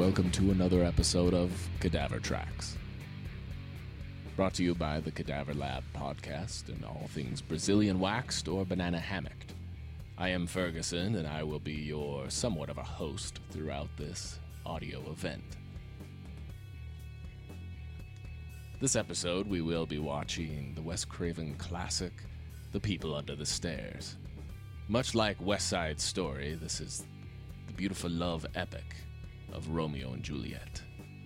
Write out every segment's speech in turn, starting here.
welcome to another episode of Cadaver Tracks. Brought to you by the Cadaver Lab podcast and all things Brazilian waxed or banana hammocked. I am Ferguson, and I will be your somewhat of a host throughout this audio event. This episode, we will be watching the Wes Craven classic, The People Under the Stairs. Much like West Side Story, this is the beautiful love epic of Romeo and Juliet.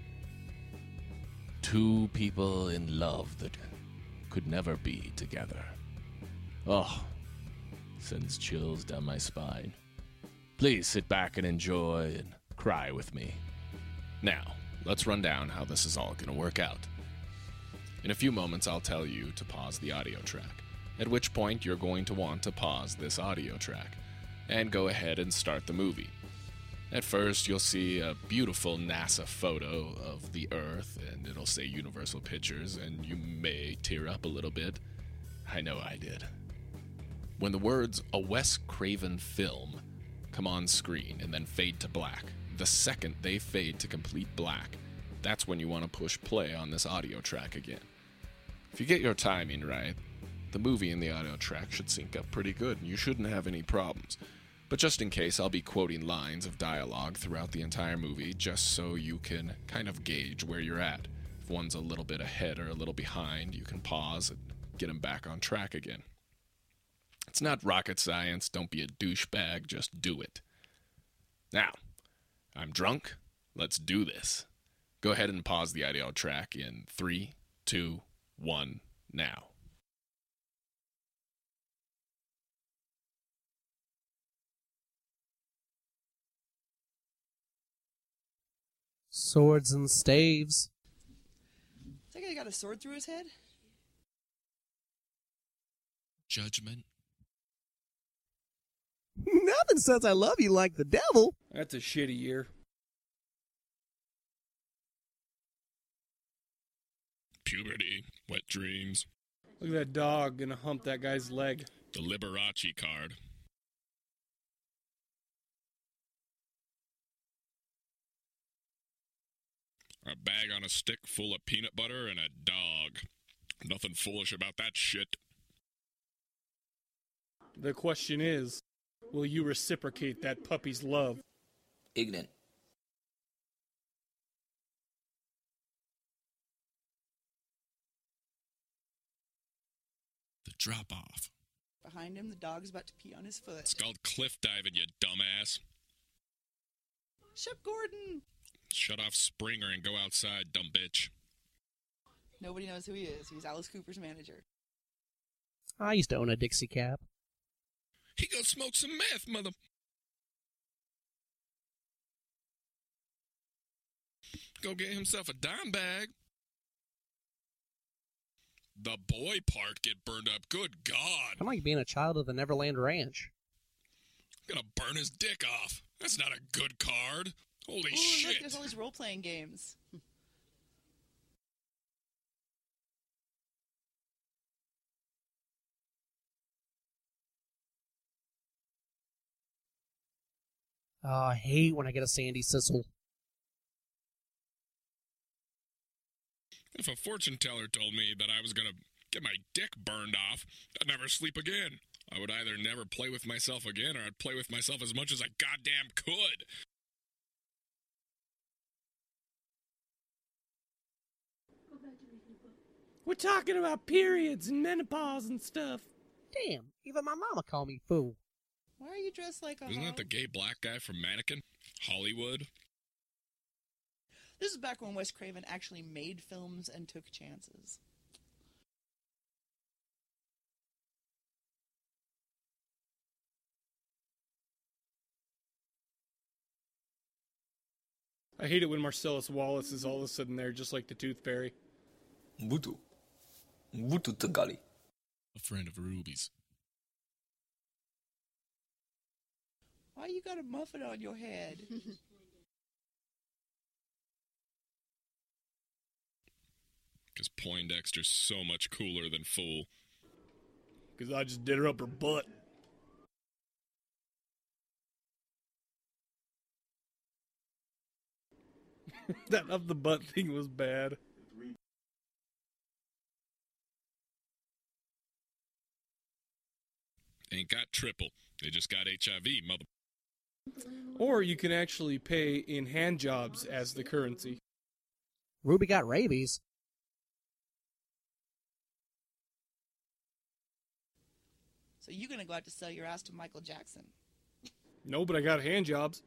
Two people in love that could never be together. Oh, sends chills down my spine. Please sit back and enjoy and cry with me. Now, let's run down how this is all going to work out. In a few moments, I'll tell you to pause the audio track, at which point you're going to want to pause this audio track and go ahead and start the movie. At first, you'll see a beautiful NASA photo of the Earth, and it'll say Universal Pictures, and you may tear up a little bit. I know I did. When the words, "A Wes Craven film," come on screen and then fade to black, the second they fade to complete black, that's when you want to push play on this audio track again. If you get your timing right, the movie and the audio track should sync up pretty good, and you shouldn't have any problems. But just in case, I'll be quoting lines of dialogue throughout the entire movie, just so you can kind of gauge where you're at. If one's a little bit ahead or a little behind, you can pause and get them back on track again. It's not rocket science, don't be a douchebag, just do it. Now, I'm drunk, let's do this. Go ahead and pause the audio track in 3, 2, 1, now. Swords and staves. That guy got a sword through his head? Judgment. Nothing says I love you like the devil. That's a shitty year. Puberty, wet dreams, Look at that dog gonna hump that guy's leg. the Liberace card. A bag on a stick full of peanut butter and a dog. Nothing foolish about that shit. The question is, will you reciprocate that puppy's love? Ignorant. The drop-off. Behind him, the dog's about to pee on his foot. It's called cliff diving, you dumbass. Shep Gordon! Shut off Springer and go outside, dumb bitch. Nobody knows who he is. He's Alice Cooper's manager. I used to own a Dixie cap. He go smoke some meth, mother... Go get himself a dime bag. The boy part get burned up. Good God. I'm like being a child of the Neverland Ranch. Gonna burn his dick off. That's not a good card. Holy Ooh, look, shit. there's all these role-playing games. Oh, I hate when I get a Sandy Sissel. If a fortune teller told me that I was gonna get my dick burned off, I'd never sleep again. I would either never play with myself again, or I'd play with myself as much as I goddamn could. We're talking about periods and menopause and stuff. Damn, even my mama called me fool. Why are you dressed like a Isn't that hog? the gay black guy from Mannequin? Hollywood? This is back when Wes Craven actually made films and took chances. I hate it when Marcellus Wallace is all of a sudden there just like the Tooth Fairy. Butu. Butu Tagali. A friend of Ruby's. Why you got a muffin on your head? Because Poindexter's so much cooler than Fool. Because I just did her up her butt. That up the butt thing was bad. Ain't got triple. They just got HIV, mother. Or you can actually pay in hand jobs as the currency. Ruby got rabies. So you're gonna go out to sell your ass to Michael Jackson. No, but I got hand jobs.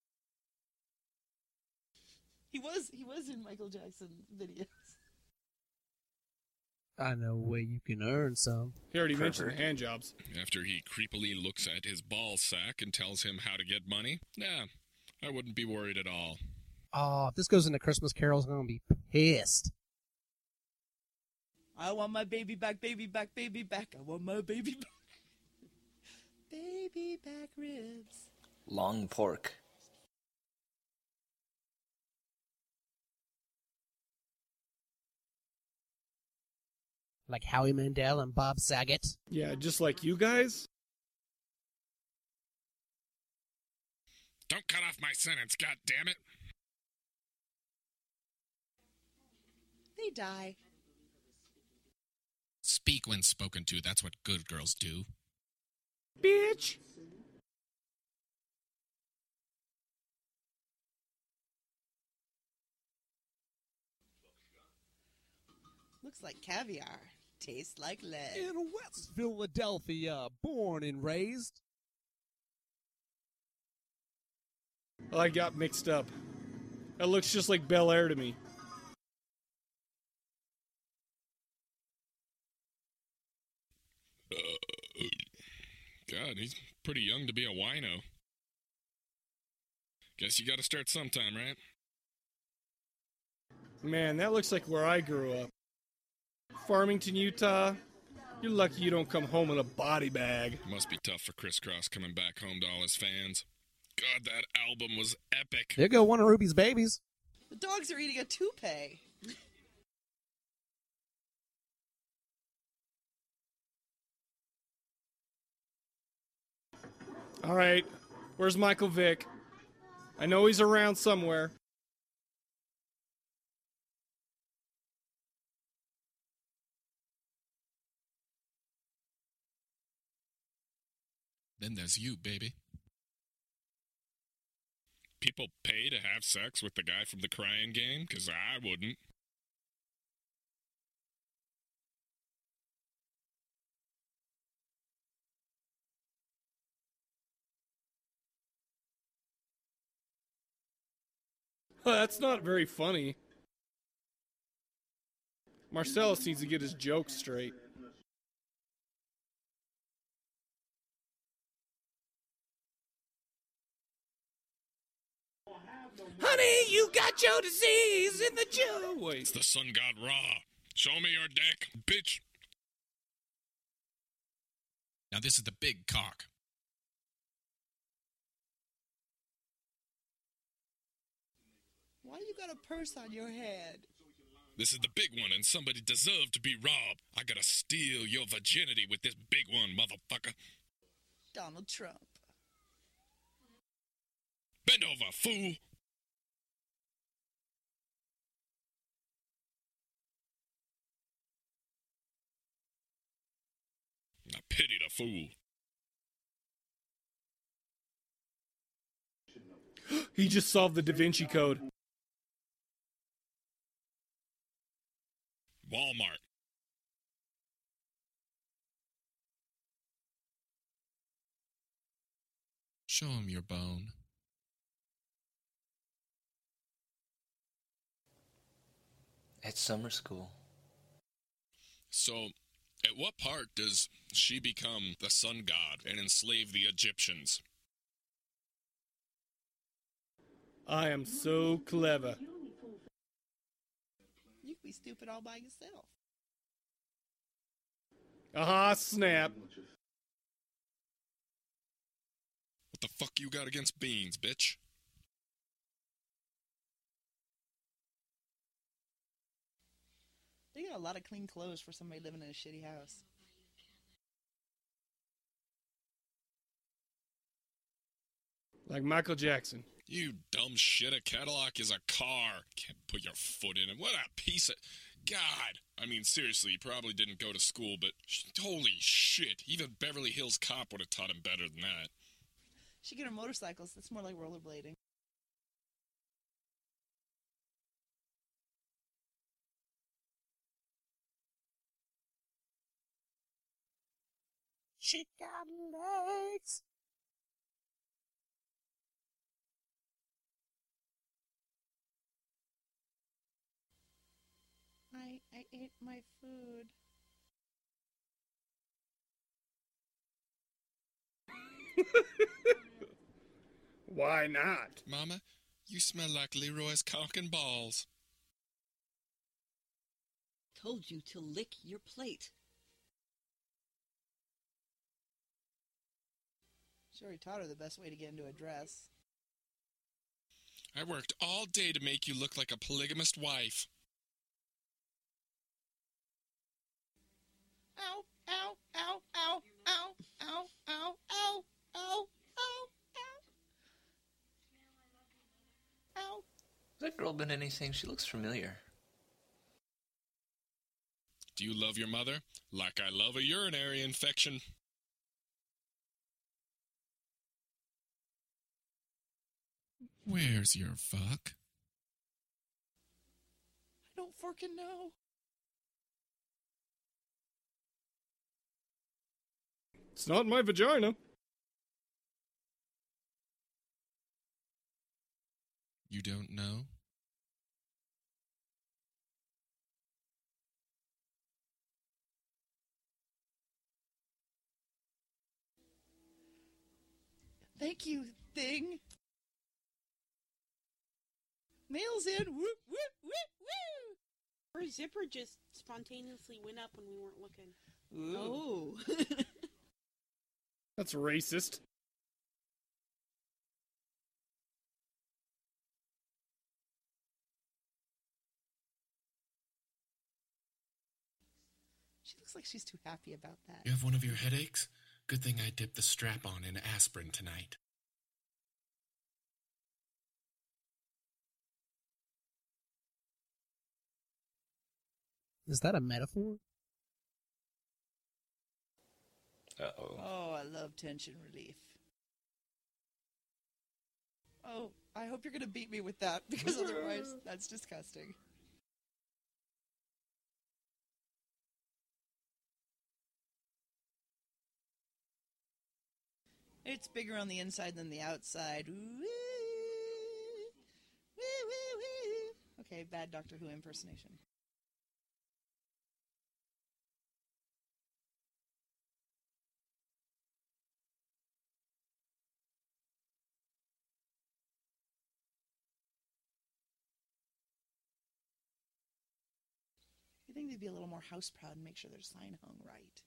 He was in Michael Jackson videos. I know a way you can earn some. He already mentioned the hand jobs. After he creepily looks at his ball sack and tells him how to get money, nah, I wouldn't be worried at all. Oh, if this goes into Christmas Carols, I'm going to be pissed. I want my baby back, baby back, baby back. I want my baby back. Baby back ribs. Long pork. Like Howie Mandel and Bob Saget. Yeah, just like you guys. Don't cut off my sentence, goddammit! They die. Speak when spoken to, that's what good girls do. Bitch! Looks like caviar. Tastes like lead. In West Philadelphia, born and raised. Well, I got mixed up. That looks just like Bel Air to me. God, he's pretty young to be a wino. Guess you gotta start sometime, right? Man, that looks like where I grew up. Farmington, Utah. You're lucky you don't come home in a body bag. Must be tough for Criss Cross coming back home to all his fans. God, that album was epic. There go one of Ruby's babies. The dogs are eating a toupee. All right, where's Michael Vick? I know he's around somewhere. Then there's you, baby. People pay to have sex with the guy from the Crying Game? 'Cause I wouldn't. That's not very funny. Marcellus needs to get his jokes straight. Honey, you got your disease in the Joe. Wait. It's the sun god Ra. Show me your dick, bitch. Now this is the big cock. Why you got a purse on your head? This is the big one, and somebody deserved to be robbed. I gotta steal your virginity with this big one, motherfucker. Donald Trump. Bend over, fool. I pity the fool. He just solved the Da Vinci Code. Walmart. Show him your bone. It's summer school. So, at what part does she become the sun god and enslave the Egyptians? I am so clever. You could be stupid all by yourself. Aha, snap. What the fuck you got against beans, bitch? They got a lot of clean clothes for somebody living in a shitty house. Like Michael Jackson. You dumb shit, a Cadillac is a car. Can't put your foot in it. What a piece of... God. I mean, seriously, he probably didn't go to school, but holy shit. Even Beverly Hills Cop would have taught him better than that. She get her motorcycles. That's more like rollerblading. She got legs. I ate my food. Why not? Mama, you smell like Leroy's cock and balls. Told you to lick your plate. She already taught her the best way to get into a dress. I worked all day to make you look like a polygamist wife. Ow, ow, ow, ow, ow, ow, ow, ow, ow, ow, ow. Ow. Has that girl been anything? She looks familiar. Do you love your mother? Like I love a urinary infection. Where's your fuck? I don't fucking know. It's not my vagina. You don't know? Thank you, thing. Mail's in. Whoop, whoop, whoop, whoop. Her zipper just spontaneously went up when we weren't looking. Ooh. Oh. That's racist. She looks like she's too happy about that. You have one of your headaches? Good thing I dipped the strap-on in aspirin tonight. Is that a metaphor? Uh-oh. Oh, I love tension relief. Oh, I hope you're going to beat me with that, because otherwise, that's disgusting. It's bigger on the inside than the outside. Woo, woo, woo, woo. Okay, bad Doctor Who impersonation. You think they'd be a little more house proud and make sure their sign hung right?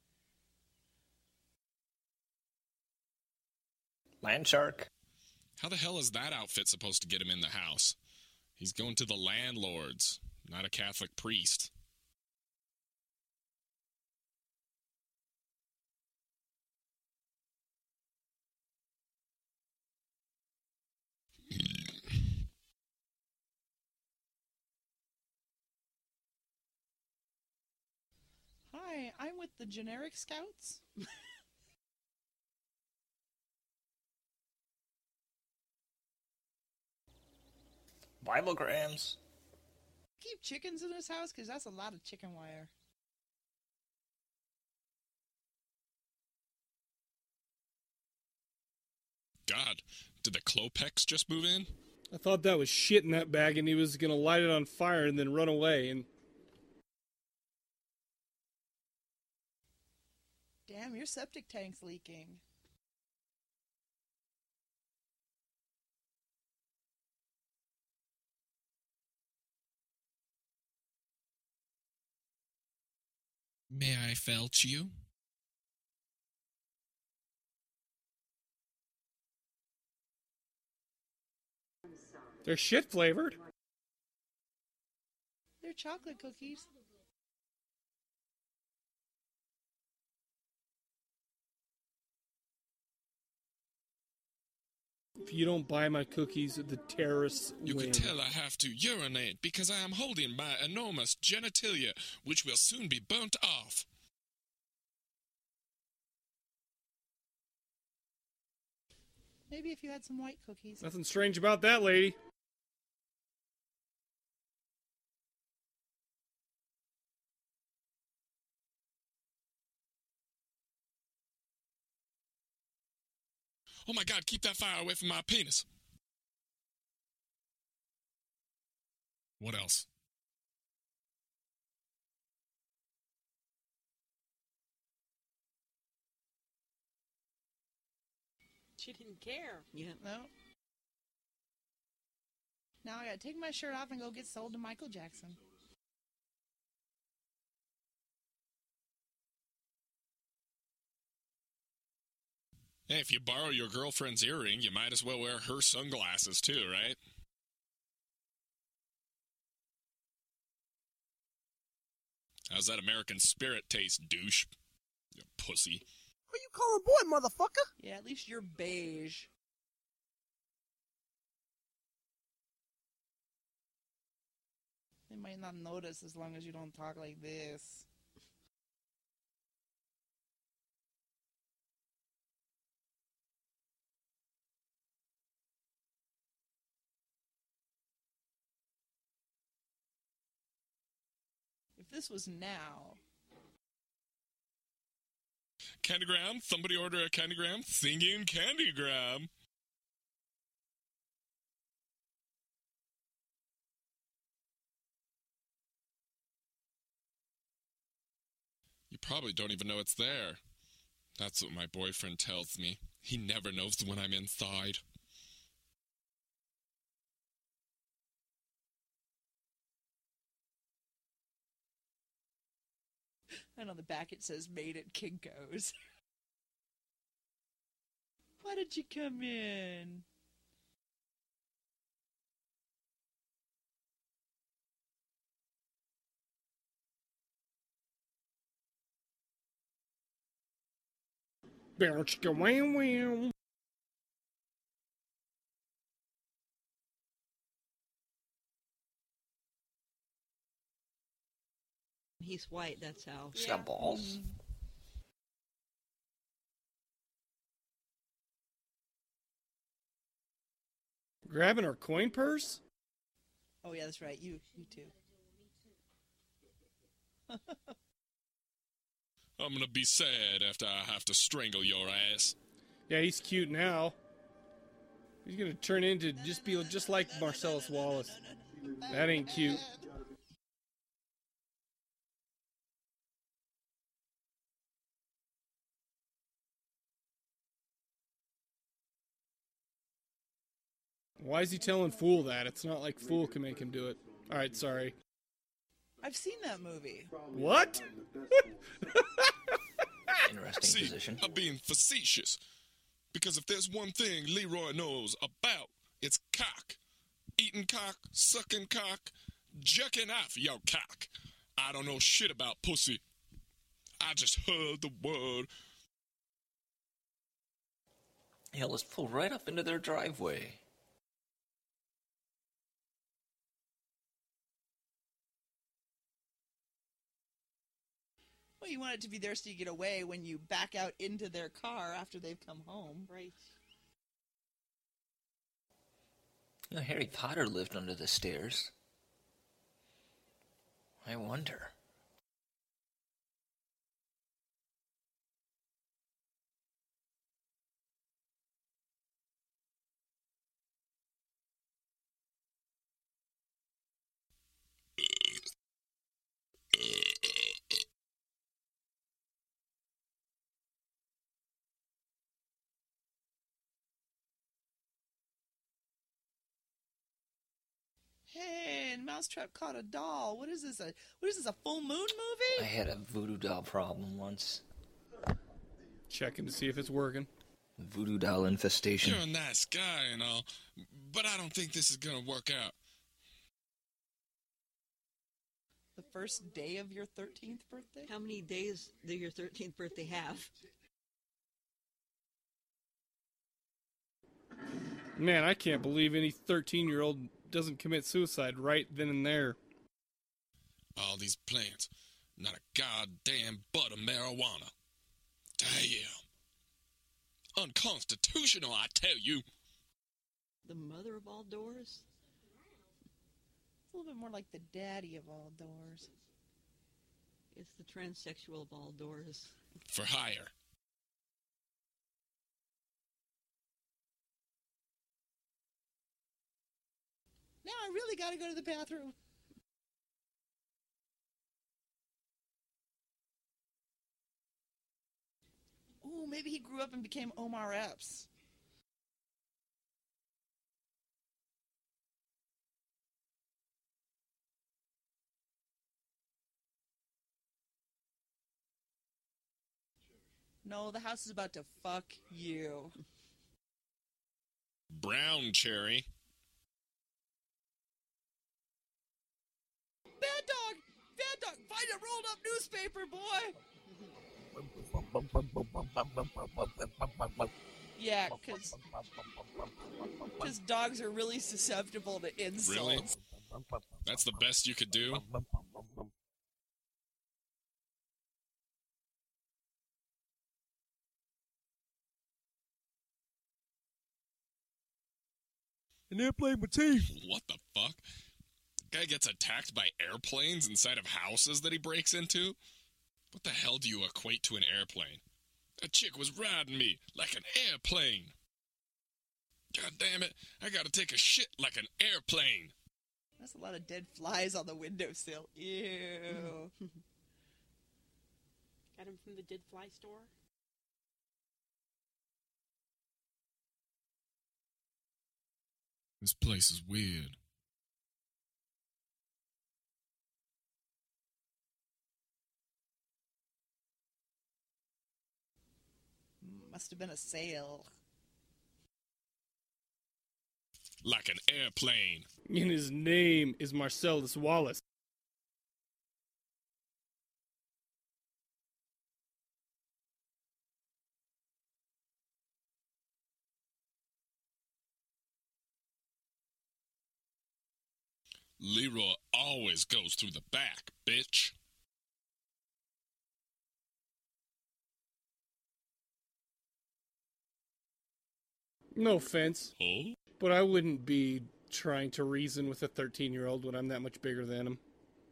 Land shark. How the hell is that outfit supposed to get him in the house? He's going to the landlords, not a Catholic priest. Hi, I'm with the generic scouts. Biblegrams. Keep chickens in this house because that's a lot of chicken wire. God, did the Klopex just move in? I thought that was shit in that bag and he was gonna light it on fire and then run away and... Damn, your septic tank's leaking. May I felch you? They're shit flavored. They're chocolate cookies. If you don't buy my cookies, the terrorists You win. can tell I have to urinate because I am holding my enormous genitalia, which will soon be burnt off. Maybe if you had some white cookies. Nothing strange about that, lady. Oh my God, keep that fire away from my penis. What else? She didn't care. Yeah. No. Now I gotta take my shirt off and go get sold to Michael Jackson. Hey, if you borrow your girlfriend's earring, you might as well wear her sunglasses too, right? How's that American Spirit taste, douche? You pussy. Who you calling boy, motherfucker? Yeah, at least you're beige. They might not notice as long as you don't talk like this. If this was now, Candygram? Somebody order a Candygram? Singing Candygram. You probably don't even know it's there. That's what my boyfriend tells me. He never knows when I'm inside. and on the back it says made at Kinko's. Why did you come in? Bow chicka wow wow. He's white, that's how. She's got balls. Grabbing our coin purse? Oh yeah, that's right. You too. I'm gonna be sad after I have to strangle your ass. Yeah, he's cute now. He's gonna turn into be just like Marcellus Wallace. That ain't cute. Why is he telling Fool that? It's not like Fool can make him do it. Alright, sorry. I've seen that movie. What? Interesting See, position. I'm being facetious. Because if there's one thing Leroy knows about, it's cock. Eating cock, sucking cock, jerking off your cock. I don't know shit about pussy. I just heard the word. Yeah, let's pull right up into their driveway. Well, you want it to be there so you get away when you back out into their car after they've come home. Right. You know, Harry Potter lived under the stairs. I wonder. Hey, and Mousetrap caught a doll. What is this? A full moon I movie? had a voodoo doll problem once. Checking to see if it's working. Voodoo doll infestation. You're a nice guy and all, but I don't think this is gonna work out. The first day of your 13th birthday? How many days do your 13th birthday have? Man, I can't believe any 13-year-old doesn't commit suicide right then and there. All these plants, not a goddamn bud of marijuana. Damn. Unconstitutional, I tell you. The mother of all doors? It's a little bit more like the daddy of all doors. It's the transsexual of all doors. For hire. Now I really gotta go to the bathroom. Ooh, maybe he grew up and became Omar Epps. No, the house is about to fuck you. Brown cherry. Bad dog! Bad dog! Find a rolled up newspaper, boy! Yeah, because dogs are really susceptible to insults. Really? That's the best you could do? An airplane motif. What the fuck? Guy gets attacked by airplanes inside of houses that he breaks into? What the hell do you equate to an airplane? That chick was riding me like an airplane. God damn it, I gotta take a shit like an airplane. That's a lot of dead flies on the windowsill. Ew. Got him from the Dead Fly store. This place is weird. Must have been a sale. Like an airplane. And his name is Marcellus Wallace. Leroy always goes through the back, bitch. No offense, Huh? but I wouldn't be trying to reason with a 13-year-old when I'm that much bigger than him.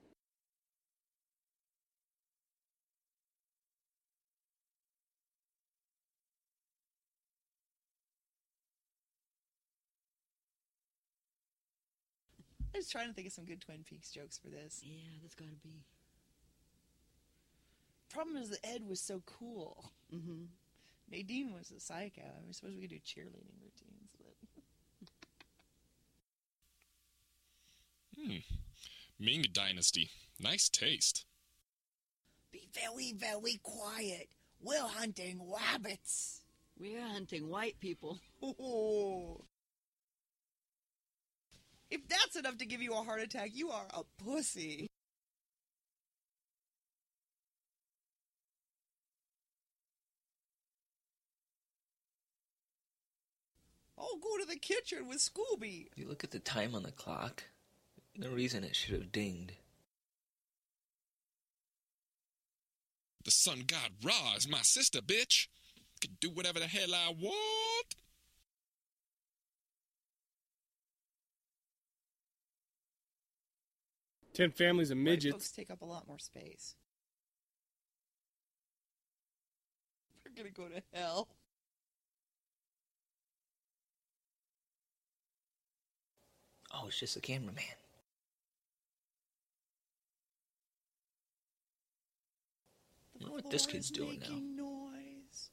I was trying to think of some good Twin Peaks jokes for this. Yeah, that's gotta be. Problem is that Ed was so cool. Mm-hmm. Nadine was a psycho. I suppose we could do cheerleading routines, but... Ming Dynasty. Nice taste. Be very, very quiet. We're hunting rabbits. We're hunting white people. Oh. If that's enough to give you a heart attack, you are a pussy. I'll go to the kitchen with Scooby. If you look at the time on the clock, no reason it should have dinged. The sun god Ra is my sister, bitch. Can do whatever the hell I want. Ten families of White midgets. folks take up a lot more space. We're gonna go to hell. Oh, it's just a cameraman. I wonder what this kid's doing now. Noise.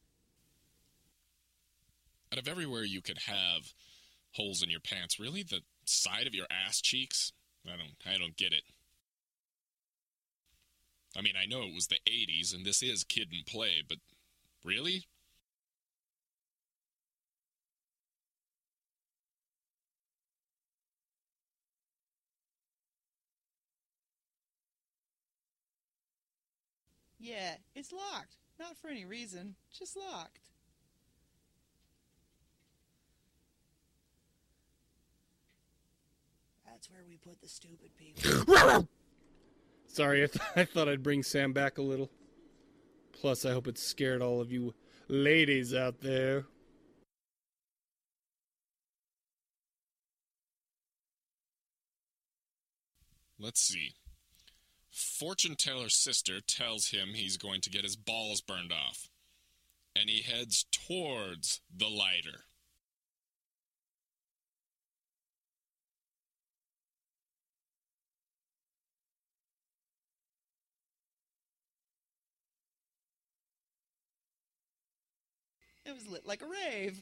Out of everywhere you could have holes in your pants, really? The side of your ass cheeks? I don't get it. I mean, I know it was the 80s and this is kid and play, but really? Yeah, it's locked. Not for any reason, just locked. That's where we put the stupid people. Sorry, I thought I'd bring Sam back a little. Plus, I hope it scared all of you ladies out there. Let's see. Fortune teller's sister tells him he's going to get his balls burned off, and he heads towards the lighter. It was lit like a rave.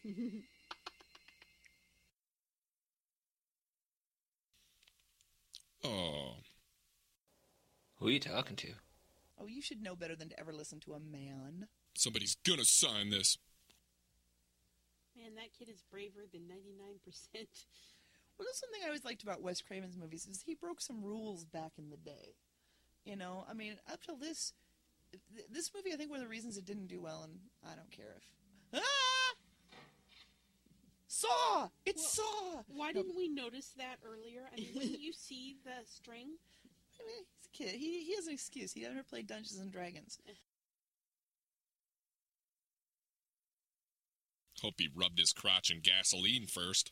Oh. Who are you talking to? Oh, you should know better than to ever listen to a man. Somebody's gonna sign this. Man, that kid is braver than 99%. Well, that's something I always liked about Wes Craven's movies is he broke some rules back in the day. You know, I mean, up till this movie, I think one of the reasons it didn't do well, and I don't care if... Ah! Saw! It's Saw! Why didn't we notice that earlier? I mean, wouldn't you see the string? I mean, he's a kid. He has an excuse. He never played Dungeons and Dragons. Hope he rubbed his crotch in gasoline first.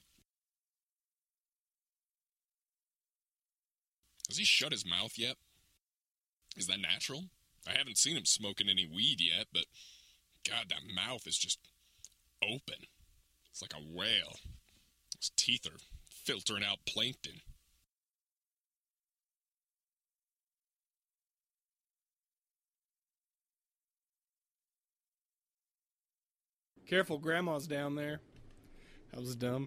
Has he shut his mouth yet? Is that natural? I haven't seen him smoking any weed yet, but God, that mouth is just open. It's like a whale. His teeth are filtering out plankton. Careful, Grandma's down there. I was dumb.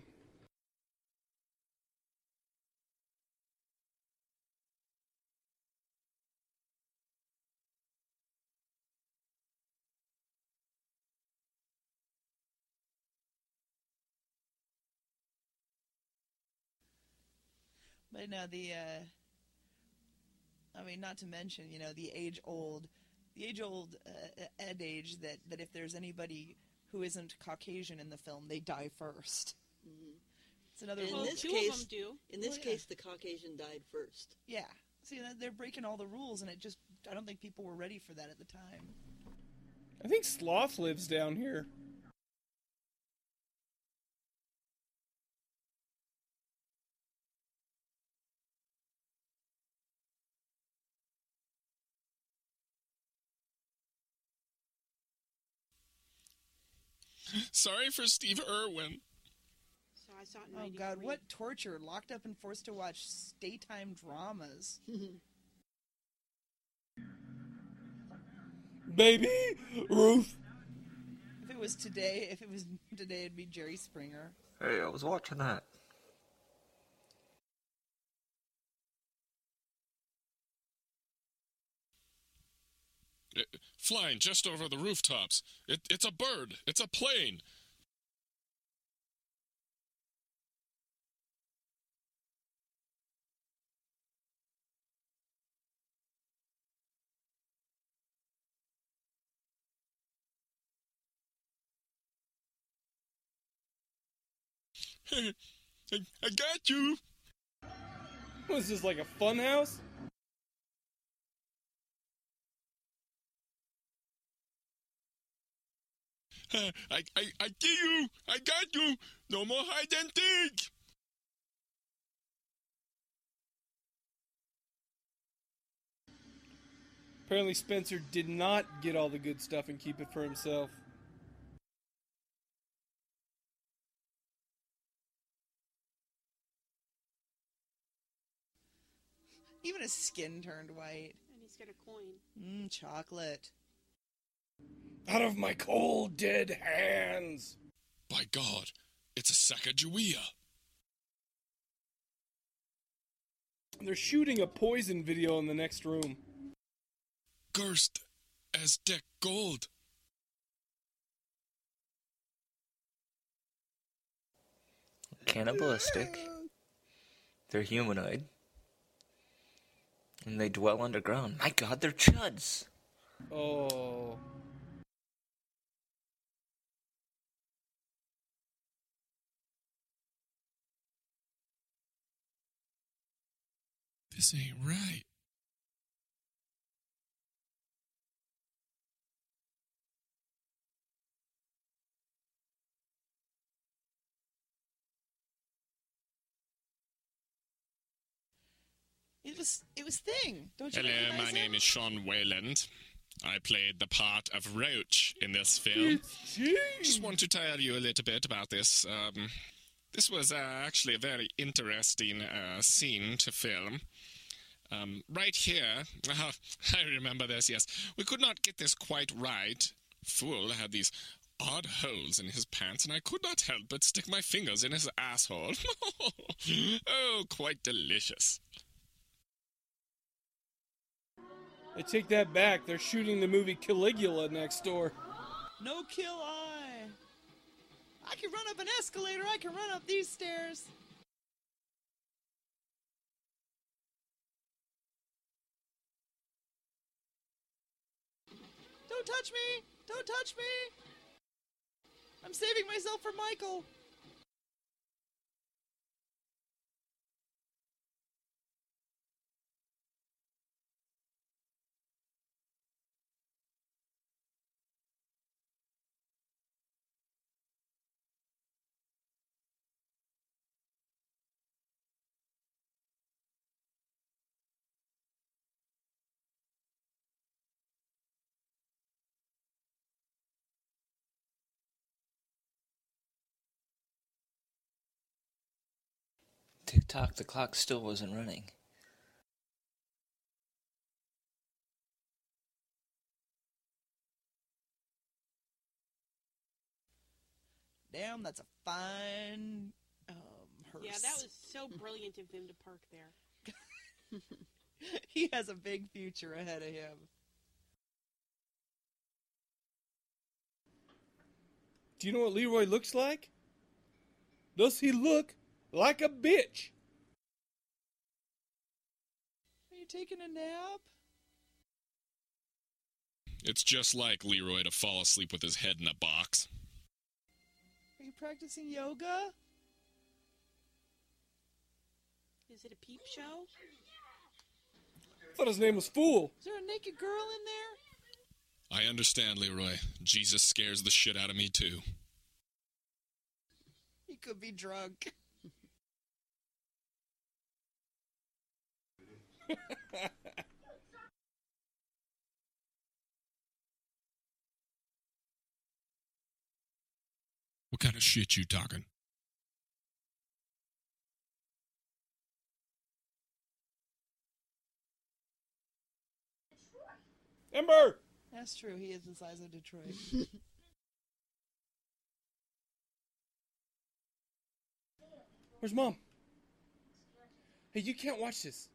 But no, I mean, not to mention, you know, the age-old adage that if there's anybody who isn't Caucasian in the film, they die first. Mm-hmm. It's another In rule. this Two case, of them do. In this Well, yeah. case, the Caucasian died first. Yeah. See, they're breaking all the rules, and I don't think people were ready for that at the time. I think Sloth lives down here. Sorry for Steve Irwin. So I saw it in Oh 93. God, what torture! Locked up and forced to watch daytime dramas. Baby Ruth. If it was today, it'd be Jerry Springer. Hey, I was watching that. Flying just over the rooftops. It's a bird. It's a plane. I got you. What is this, like a fun house? I get you. I got you. No more hide and seek. Apparently Spencer did not get all the good stuff and keep it for himself. Even his skin turned white. And he's got a coin. Chocolate. Out of my cold, dead hands! By God, it's a Sacagawea. They're shooting a Poison video in the next room. Cursed as Deck Gold. Cannibalistic. They're humanoid. And they dwell underground. My God, they're chuds! Oh. This ain't right. It was Thing. Don't you Hello, recognize my him? name is Sean Wayland. I played the part of Roach in this film. Just want to tell you a little bit about this. This was actually a very interesting scene to film. Right here, I remember this, yes. We could not get this quite right. Fool had these odd holes in his pants, and I could not help but stick my fingers in his asshole. Oh, quite delicious. I take that back. They're shooting the movie Caligula next door. No kill eye. I can run up an escalator. I can run up these stairs. Don't touch me! Don't touch me! I'm saving myself for Michael. Tick-tock, the clock still wasn't running. Damn, that's a fine hearse. Yeah, that was so brilliant of them to park there. He has a big future ahead of him. Do you know what Leroy looks like? Does he look like a bitch? Are you taking a nap? It's just like Leroy to fall asleep with his head in a box. Are you practicing yoga? Is it a peep show? I thought his name was Fool. Is there a naked girl in there? I understand, Leroy. Jesus scares the shit out of me, too. He could be drunk. What kind of shit you talking? Ember! That's true. He is the size of Detroit. Where's Mom? Hey, you can't watch this.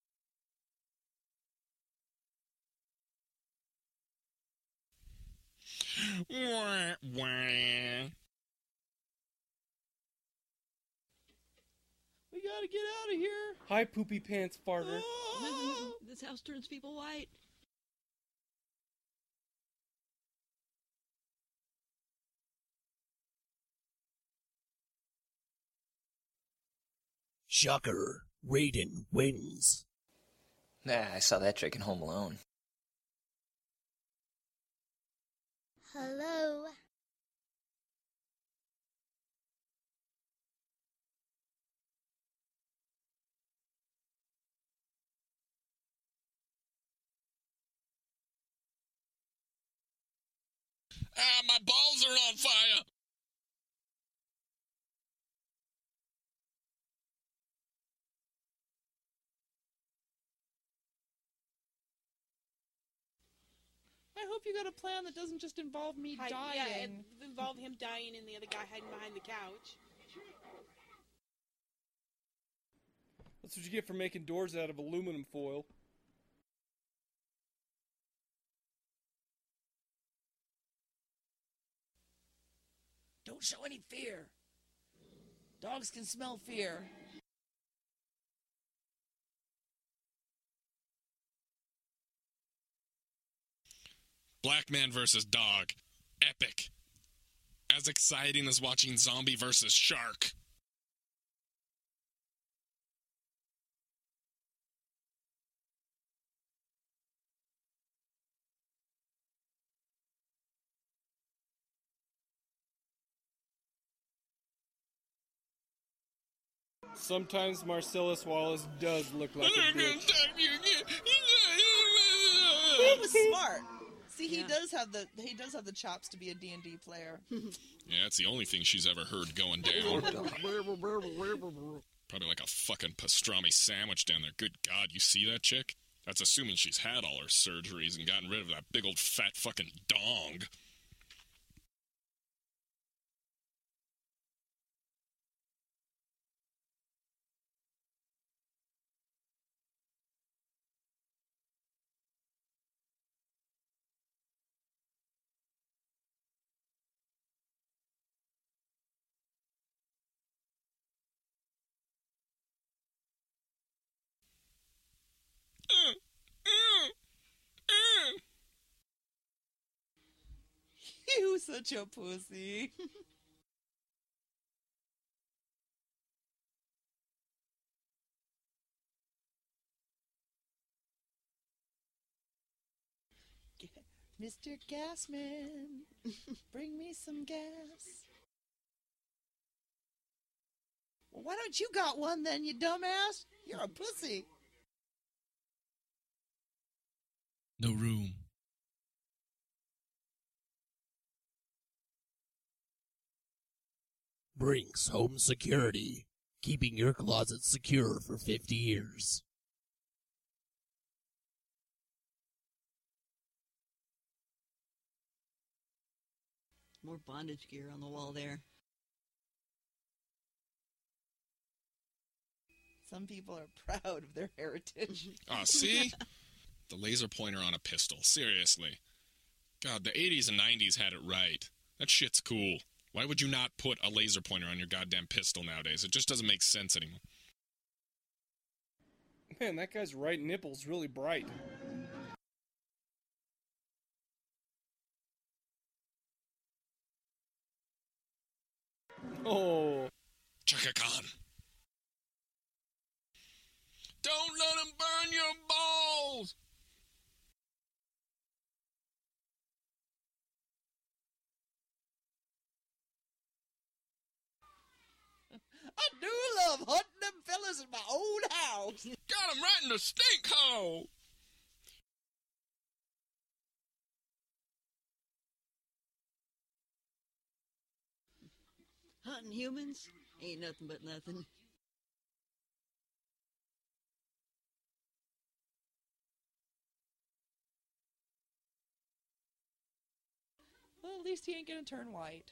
Wah, wah. We gotta get out of here. Hi, Poopy Pants Farter. Oh! This house turns people white. Shocker. Raiden wins. I saw that trick in Home Alone. Hello. Ah, my balls are on fire! I hope you got a plan that doesn't just involve me dying. Yeah, it involved him dying and the other guy hiding behind the couch. That's what you get for making doors out of aluminum foil. Don't show any fear. Dogs can smell fear. Black man versus dog. Epic. As exciting as watching zombie versus shark. Sometimes Marcellus Wallace does look like a bitch. He was smart. See, he Yeah. does have the chops to be a D&D player. Yeah, that's the only thing she's ever heard going down. Probably like a fucking pastrami sandwich down there. Good God, you see that chick? That's assuming she's had all her surgeries and gotten rid of that big old fat fucking dong. You such a pussy. Mr. Gasman, bring me some gas. Well, why don't you got one then, you dumbass? You're a pussy. No room. Brinks Home Security, keeping your closet secure for 50 years. More bondage gear on the wall there. Some people are proud of their heritage. Aw, see? The laser pointer on a pistol. Seriously. God, the 80s and 90s had it right. That shit's cool. Why would you not put a laser pointer on your goddamn pistol nowadays? It just doesn't make sense anymore. Man, that guy's right nipple's really bright. Oh. Chaka Khan. Don't let him burn your balls! I do love hunting them fellas in my old house. Got him right in the stink hole! Hunting humans ain't nothing but nothing. Well, at least he ain't gonna turn white.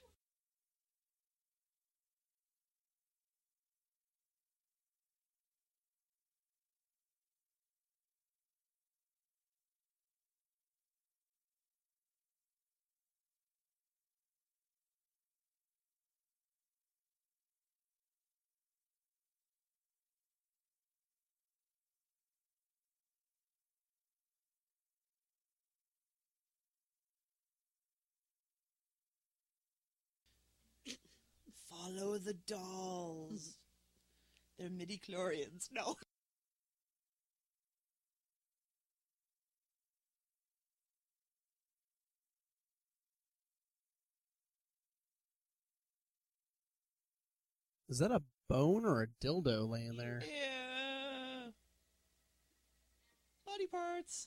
Follow the dolls. They're midi-chlorians. No. Is that a bone or a dildo laying there? Yeah. Body parts.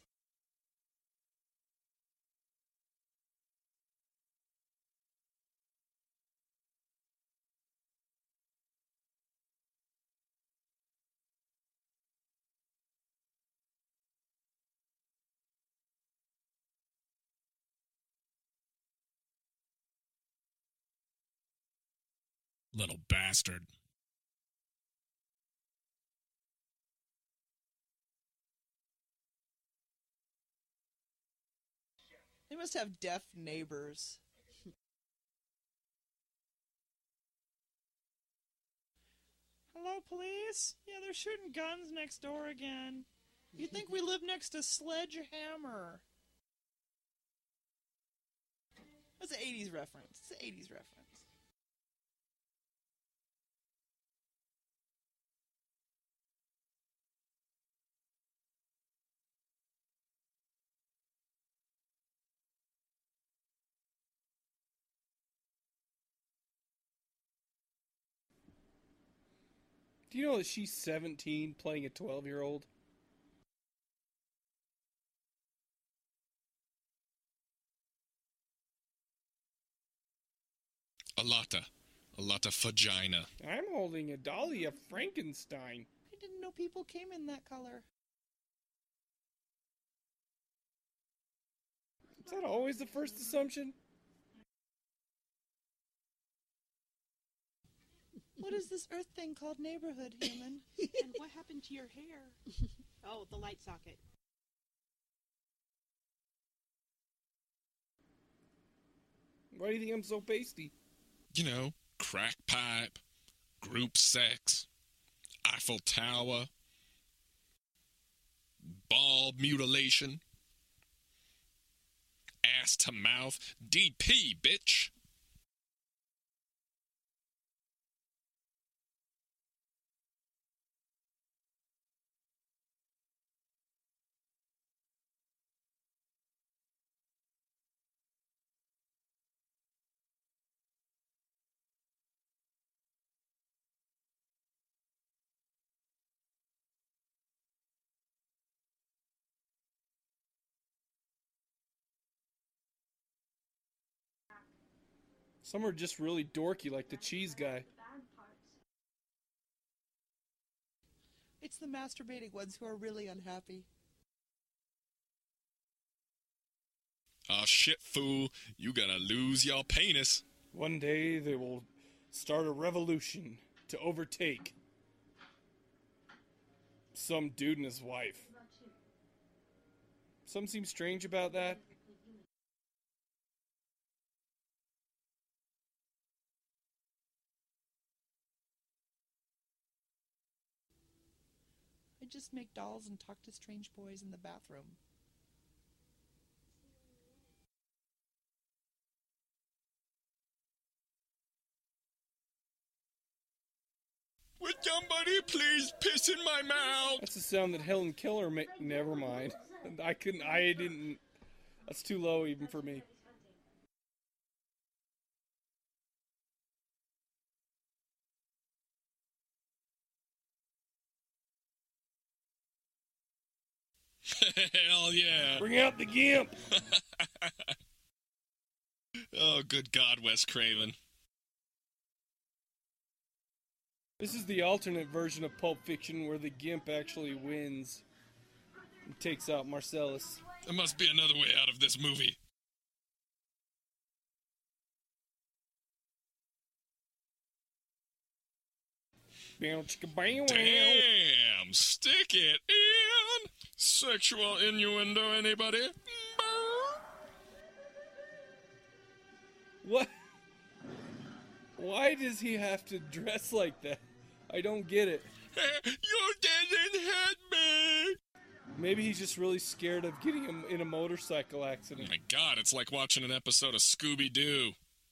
Little bastard. They must have deaf neighbors. Hello, police? Yeah, they're shooting guns next door again. You'd think we live next to Sledgehammer. That's an 80s reference. It's an 80s reference. Do you know that she's 17 playing a 12-year-old? A lot of vagina. I'm holding a dolly of Frankenstein. I didn't know people came in that color. Is that always the first assumption? What is this Earth thing called neighborhood, human? And what happened to your hair? Oh, the light socket. Why do you think I'm so pasty? You know, crack pipe, group sex, Eiffel Tower, bulb mutilation, ass to mouth, DP, bitch. Some are just really dorky, like the cheese guy. It's the masturbating ones who are really unhappy. Aw, shit, fool. You gotta lose your penis. One day they will start a revolution to overtake some dude and his wife. Something seems strange about that. I just make dolls and talk to strange boys in the bathroom. Would somebody please piss in my mouth? That's the sound that Helen Keller made. Never mind. I didn't. That's too low even for me. Hell yeah. Bring out the gimp! Oh, good God, Wes Craven. This is the alternate version of Pulp Fiction where the gimp actually wins and takes out Marcellus. There must be another way out of this movie. Damn, stick it in. Sexual innuendo, anybody? What? Why does he have to dress like that? I don't get it. You didn't hit me! Maybe he's just really scared of getting him in a motorcycle Oh accident. my God, it's like watching an episode of Scooby-Doo.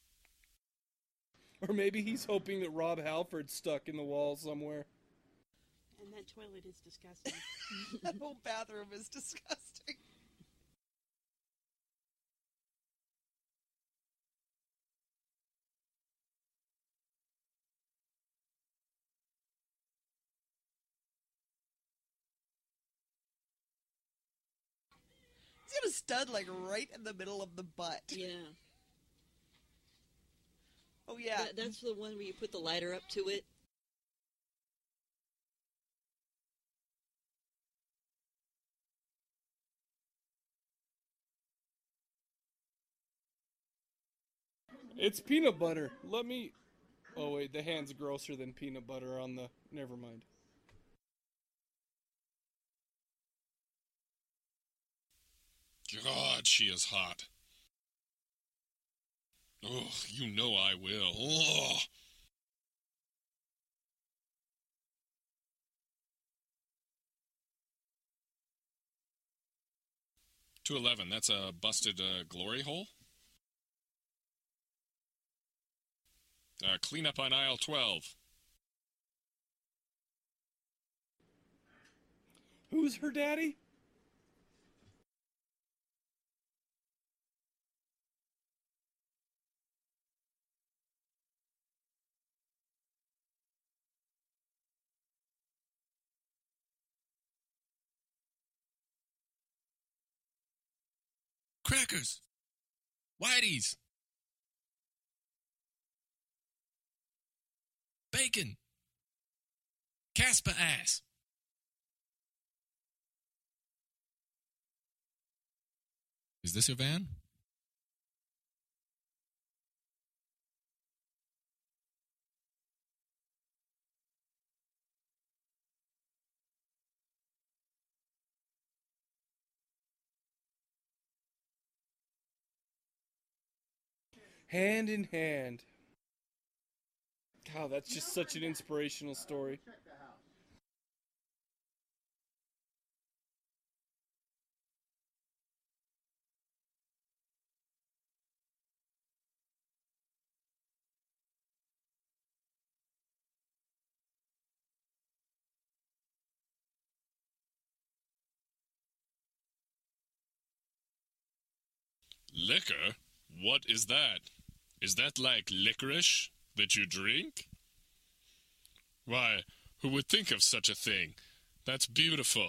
Or maybe he's hoping that Rob Halford's stuck in the wall somewhere. And that toilet is disgusting. That whole bathroom is disgusting. He's got a stud like right in the middle of the butt. Yeah. Oh yeah. That's the one where you put the lighter up to it. It's peanut butter. Let me... Oh wait, the hand's grosser than peanut butter on the... Never mind. God, she is hot. Oh, you know I will. Oh. $2.11, that's a busted glory hole? Clean up on aisle 12. Who's her daddy? crackers, Whitey's, bacon, Casper ass. Is this your van? Hand in hand. God, that's just such an inspirational story. Liquor? What is that? Is that like licorice that you drink? Why, who would think of such a thing? That's beautiful.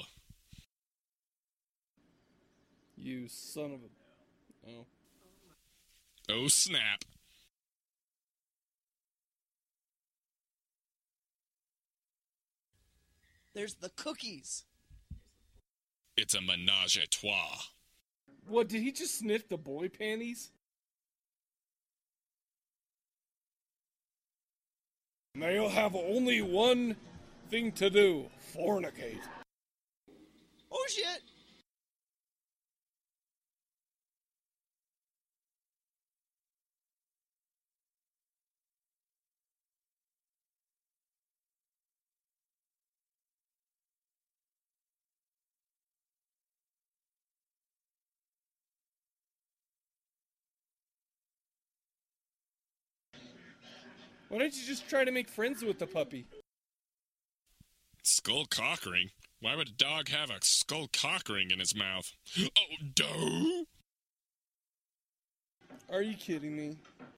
You son of a... Oh. Oh, snap. There's the cookies. It's a menage a trois. What, did he just sniff the boy panties? Now you'll have only one thing to do. Fornicate. Oh shit! Why don't you just try to make friends with the puppy? Skull cockering? Why would a dog have a skull cockering in his mouth? Oh, dough? Are you kidding me?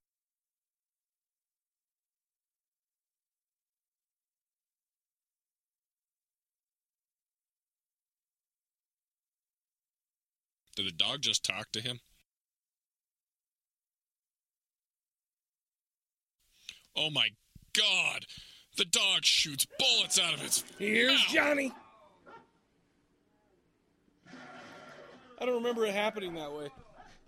Did the dog just talk to him? Oh my God! The dog shoots bullets out of its Here's mouth. Johnny! I don't remember it happening that way.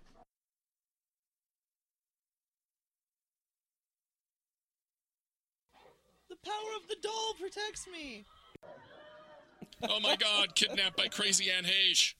The power of the doll protects me. Oh my God, kidnapped by crazy Anne Heche.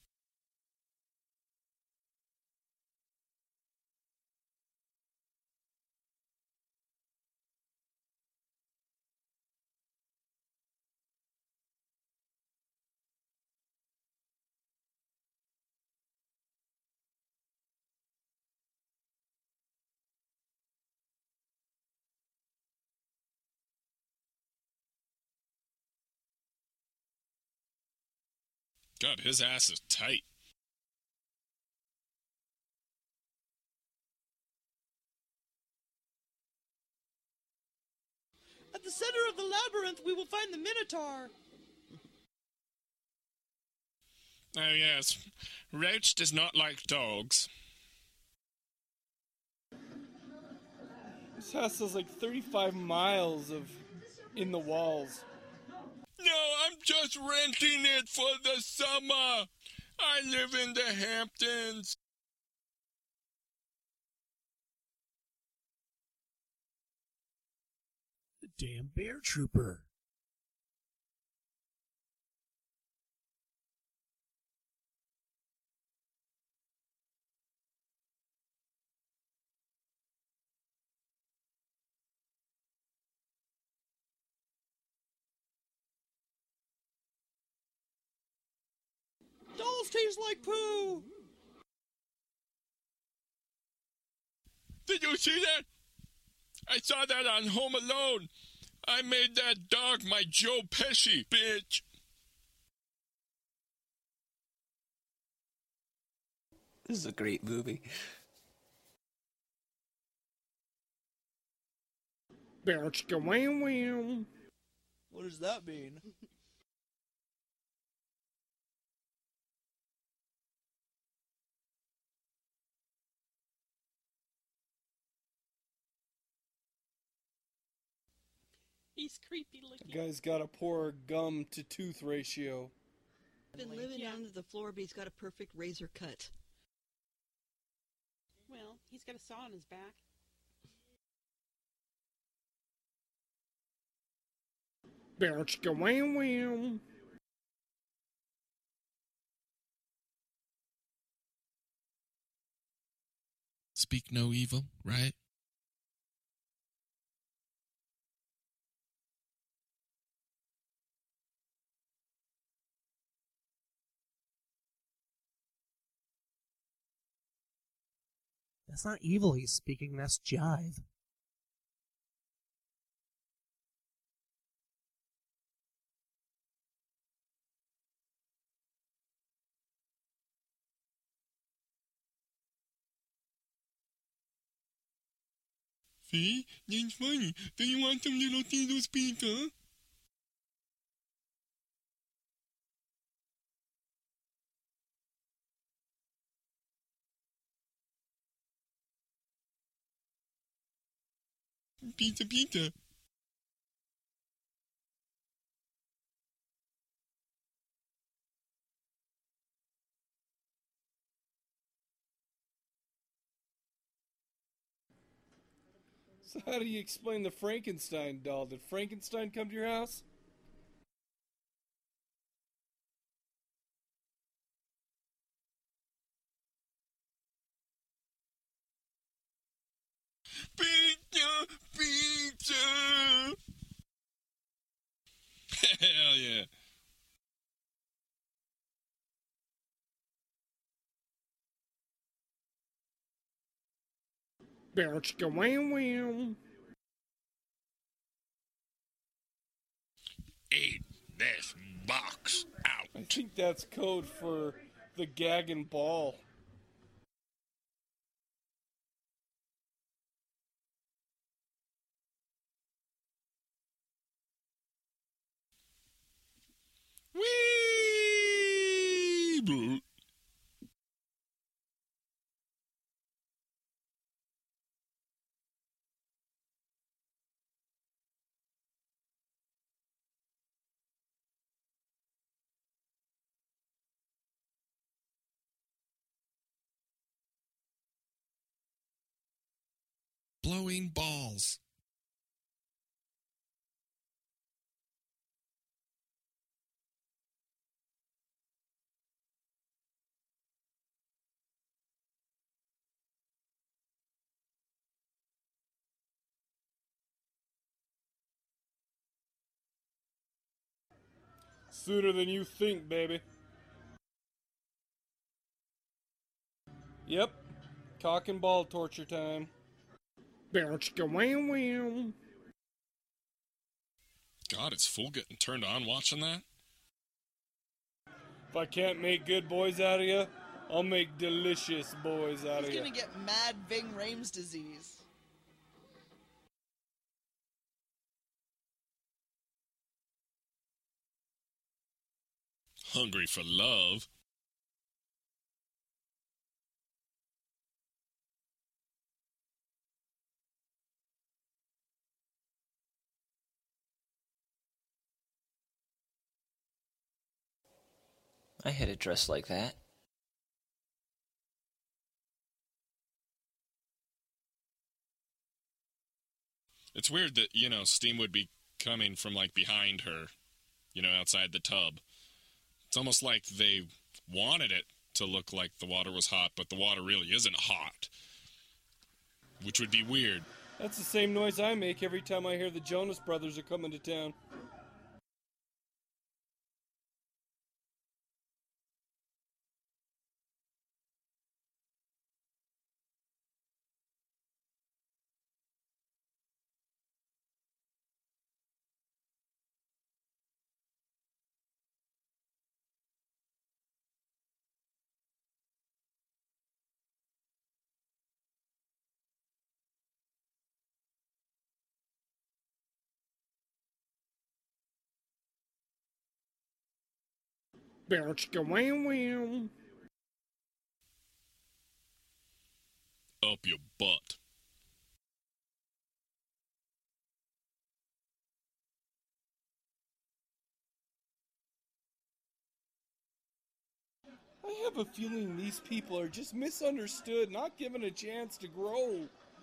God, his ass is tight. At the center of the labyrinth, we will find the Minotaur. Oh yes, Roach does not like dogs. This house has like 35 miles of in the walls. No, I'm just renting it for the summer. I live in the Hamptons. The damn bear trooper. Dolls taste like poo. Did you see that? I saw that on Home Alone. I made that dog my Joe Pesci, bitch. This is a great movie. What does that mean? He's creepy looking. The guy's got a poor gum to tooth ratio. Been living under the floor, but he's got a perfect razor cut. Well, he's got a saw on his back. Wow. Speak no evil, right? That's not evil he's speaking, that's jive. See? That's funny. Do you want some little Tito's pizza? Pizza, pizza. So how do you explain the Frankenstein doll? Did Frankenstein come to your house? Pizza, pizza. Hell yeah. Wow. Eat this box out. I think that's code for the gag and ball. Wee! Blowing balls. Sooner than you think, baby. Yep. Cock and ball torture time. Wow. God, is Fool getting turned on watching that? If I can't make good boys out of you, I'll make delicious boys out of He's you. gonna get mad Ving Rhames disease. Hungry for love. I had a dress like that. It's weird that, steam would be coming from, behind her, outside the tub. It's almost like they wanted it to look like the water was hot, but the water really isn't hot. Which would be weird. That's the same noise I make every time I hear the Jonas Brothers are coming to town. Wow. Up your butt. have a feeling these people are just misunderstood, not given a chance to grow.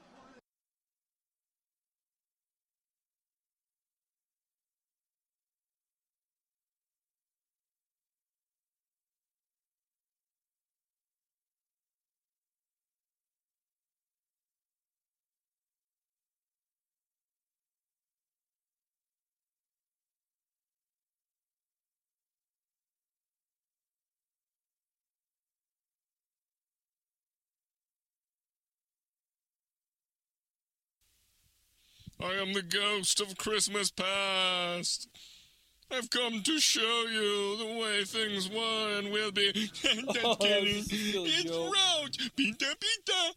I am the ghost of Christmas past. I've come to show you the way things were and will be. Just Oh, kidding. that's a silly It's joke. Roach. Pita pita.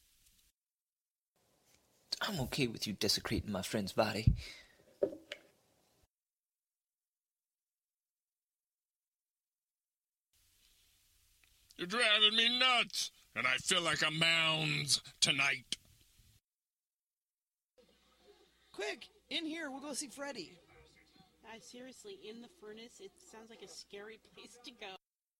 I'm okay with you desecrating my friend's body. You're driving me nuts, and I feel like a mounds tonight. Quick, in here. We'll go see Freddy. Seriously, in the furnace, it sounds like a scary place to go.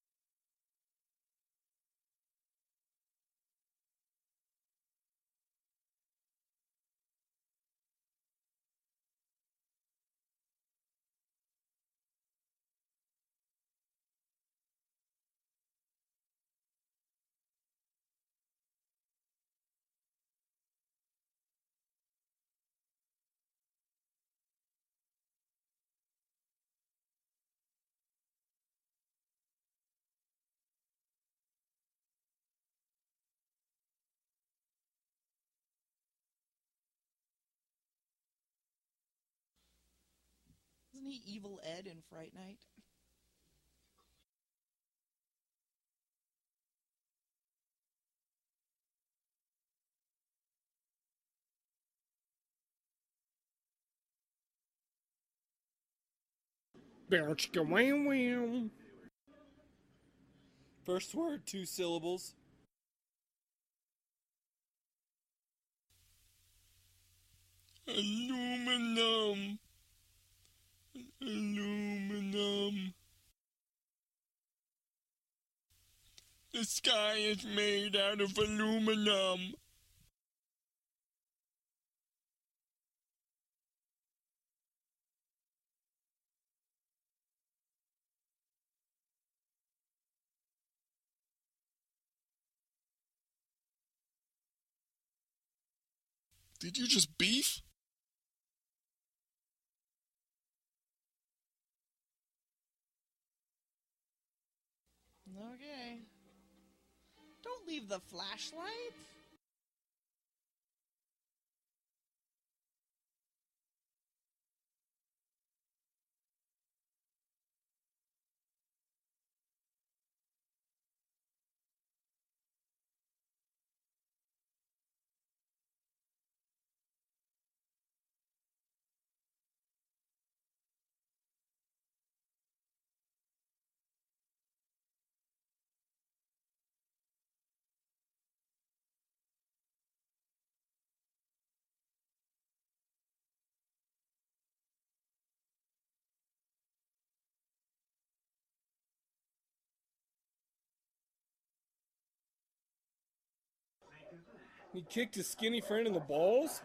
Isn't he Evil Ed in Fright Night? Wow. First word, 2 syllables. Aluminum. Aluminum. The sky is made out of aluminum. Did you just beef? Okay. Don't leave the flashlight. He kicked his skinny friend in the balls?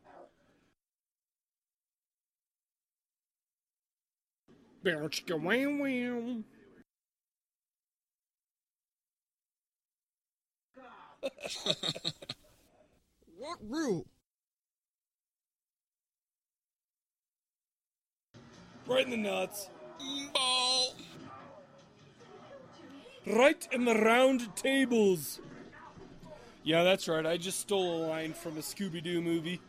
Wow. What rule? Right in the nuts. Ball. Right in the round tables. Yeah, that's right. I just stole a line from a Scooby-Doo movie.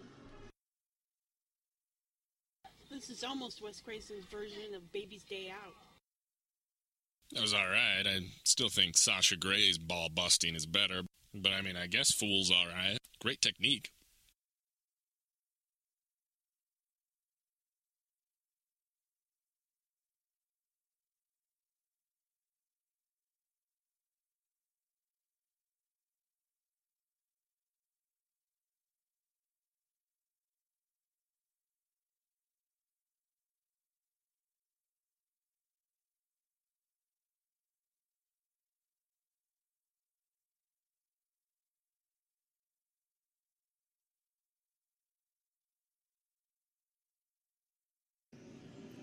This is almost Wes Craven's version of Baby's Day Out. That was alright. I still think Sasha Grey's ball busting is better. But I mean, I guess Fool's alright. Great technique.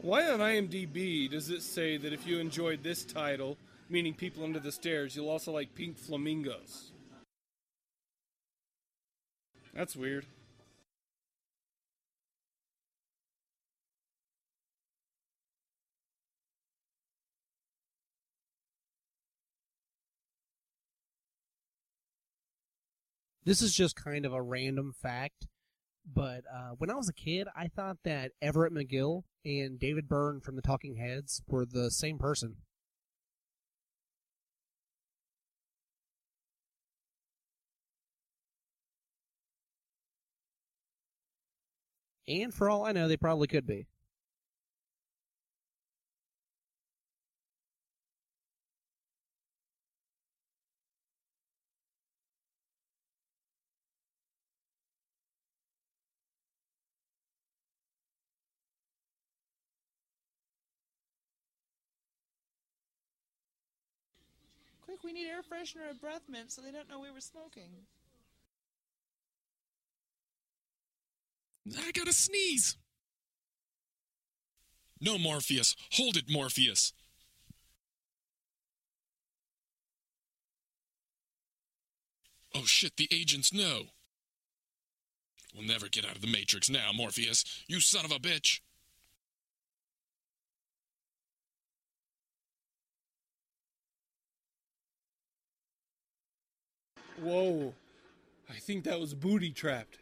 Why on IMDb does it say that if you enjoyed this title, meaning People Under the Stairs, you'll also like Pink Flamingos? That's weird. This is just kind of a random fact, but when I was a kid, I thought that Everett McGill and David Byrne from the Talking Heads were the same person. And for all I know, they probably could be. Quick, we need air freshener and breath mint so they don't know we were smoking. I gotta sneeze. No, Morpheus. Hold it, Morpheus. Oh shit, the agents know. We'll never get out of the Matrix now, Morpheus. You son of a bitch. Whoa. I think that was booty trapped.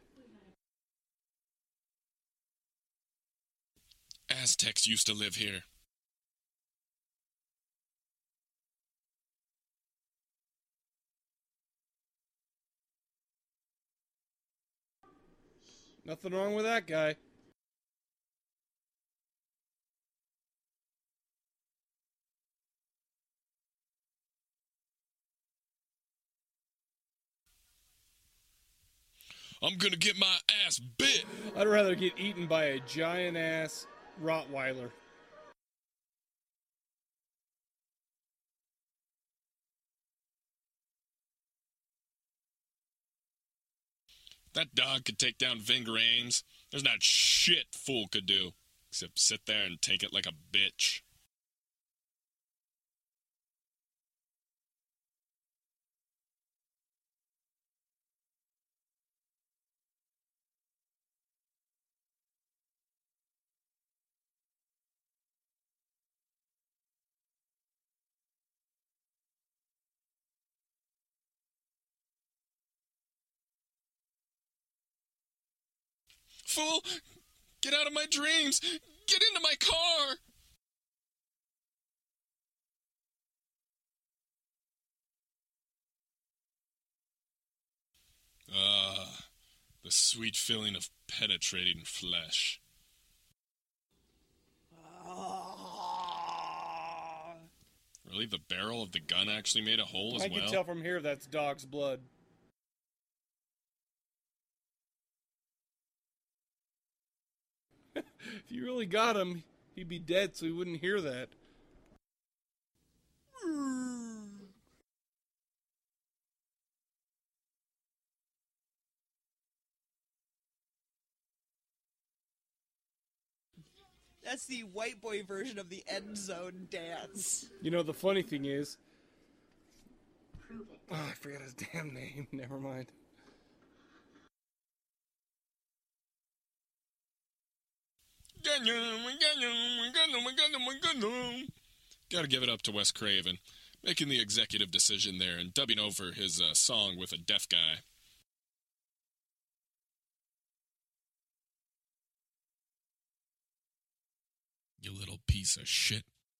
Aztecs used to live here. Nothing wrong with that guy. I'm gonna get my ass bit. I'd rather get eaten by a giant-ass Rottweiler. That dog could take down Ving Rhames. There's not shit fool could do, except sit there and take it like a bitch. Fool! Get out of my dreams! Get into my car! Ah, the sweet feeling of penetrating flesh. Really? The barrel of the gun actually made a hole as well? I can tell from here that's dog's blood. If you really got him, he'd be dead, so he wouldn't hear that. That's the white boy version of the end zone dance. You know, the funny thing is... Oh, I forgot his damn name. Never mind. Gotta give it up to Wes Craven, making the executive decision there and dubbing over his song with a deaf guy. You little piece of shit.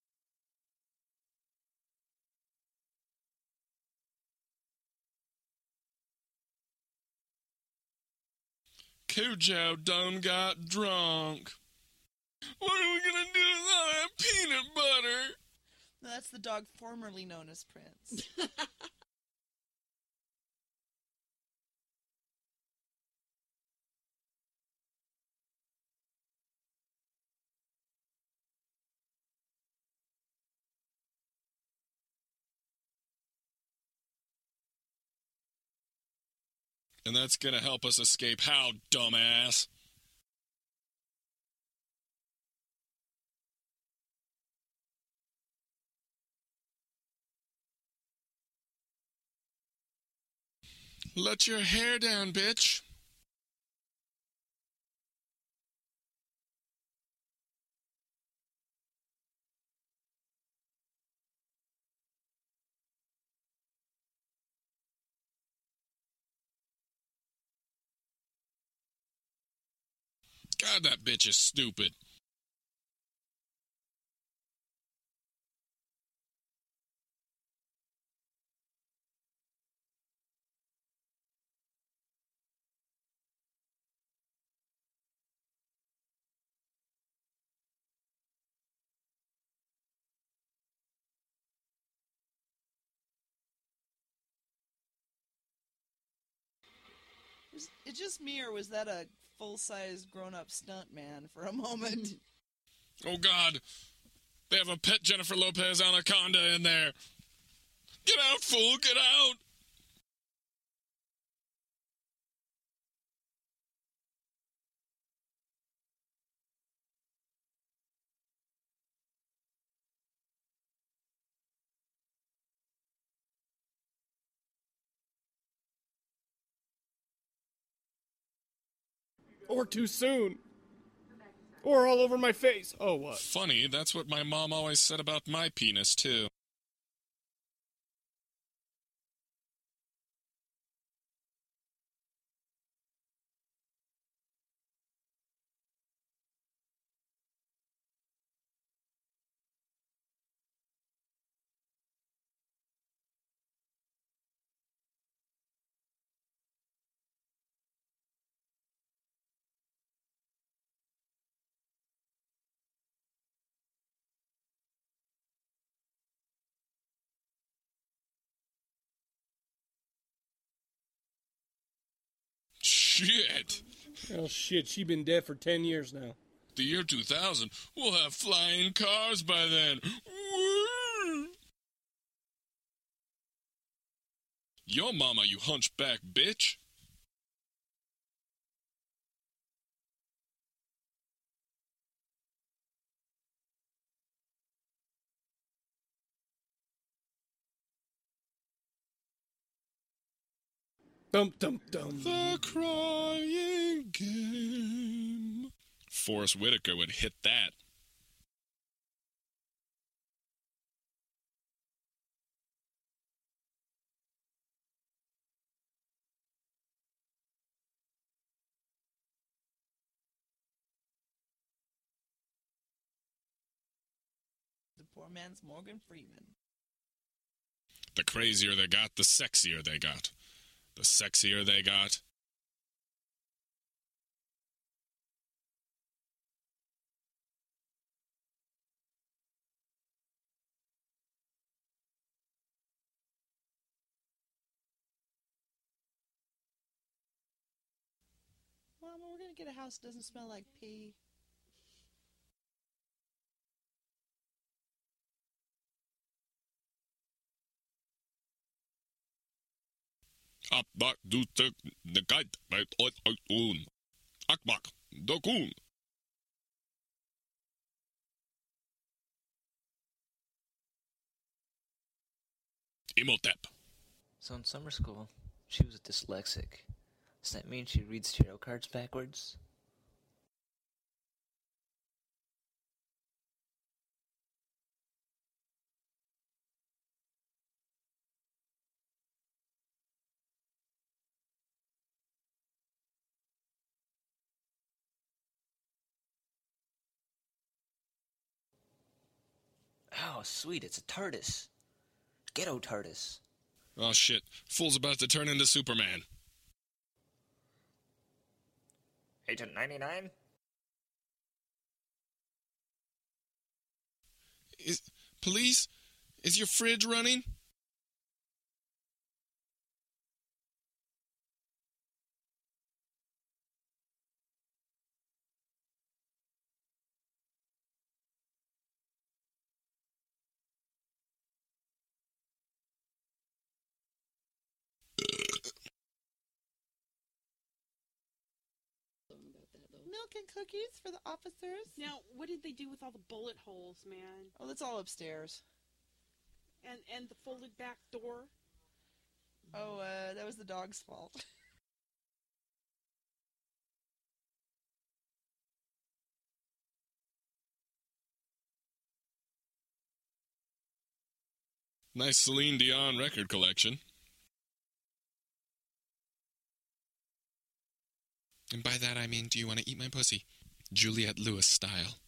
Cujo done got drunk. What are we gonna do without that peanut butter? No, that's the dog formerly known as Prince. And that's gonna help us escape how, dumbass? Let your hair down, bitch. God, that bitch is stupid. Was it just me, or was that a full-size grown-up stunt man for a moment? Oh, God. They have a pet Jennifer Lopez anaconda in there. Get out, fool, get out! Or too soon. Or all over my face. Oh, what? Funny, that's what my mom always said about my penis, too. Shit! Oh, shit, she been dead for 10 years now. The year 2000, we'll have flying cars by then. Woo! Yo mama, you hunchback bitch. Dum dum dum. The Crying Game. Forrest Whitaker would hit that. The poor man's Morgan Freeman. The crazier they got, the sexier they got. The sexier they got. Mama, we're gonna get a house that doesn't smell like pee. Akbak dutek de kite bij het uitdoen. Akbak de koen. Imhotep. So in summer school, she was a dyslexic. Does that mean she reads tarot cards backwards? Oh, sweet, it's a TARDIS. Ghetto TARDIS. Oh shit, fool's about to turn into Superman. Agent 99? Police? Is your fridge running? Milk and cookies for the officers. Now, what did they do with all the bullet holes, man? Oh, that's all upstairs. And the folded back door? Oh, that was the dog's fault. Nice Celine Dion record collection. And by that I mean, do you want to eat my pussy? Juliette Lewis style.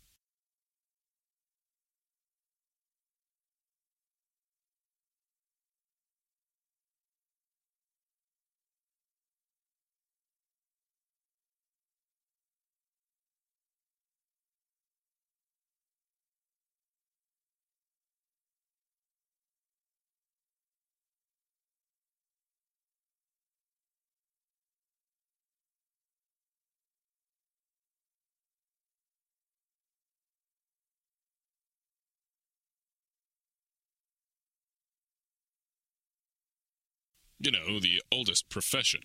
You know, the oldest profession.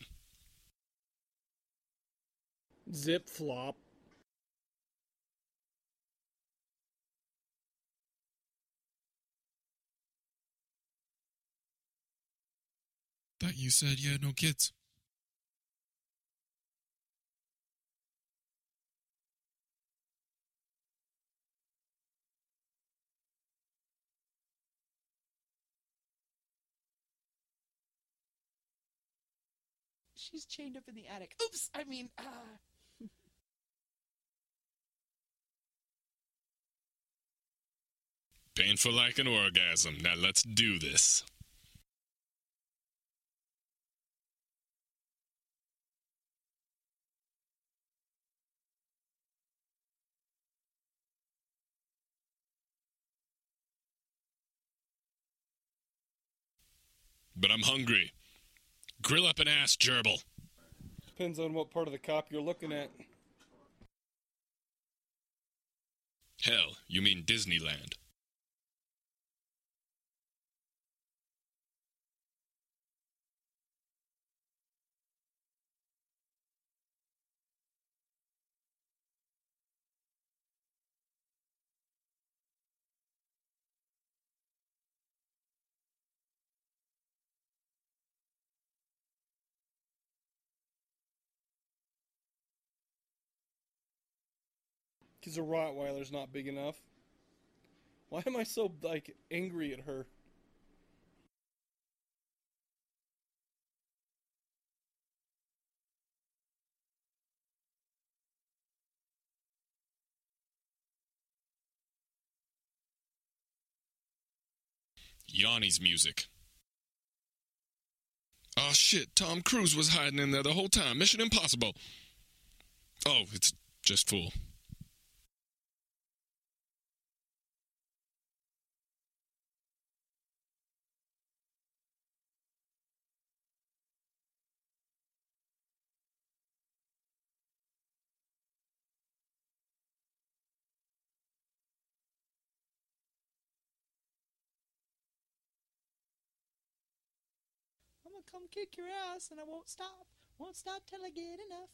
Zip flop. Thought you said you had no kids. She's chained up in the attic. Oops, I mean, Painful like an orgasm. Now let's do this. But I'm hungry. Grill up an ass gerbil. Depends on what part of the cop you're looking at. Hell, you mean Disneyland. Because a Rottweiler's not big enough. Why am I so, angry at her? Yanni's music. Oh shit, Tom Cruise was hiding in there the whole time. Mission Impossible. Oh, it's just Fool. I'm gonna come kick your ass and I won't stop. Won't stop till I get enough.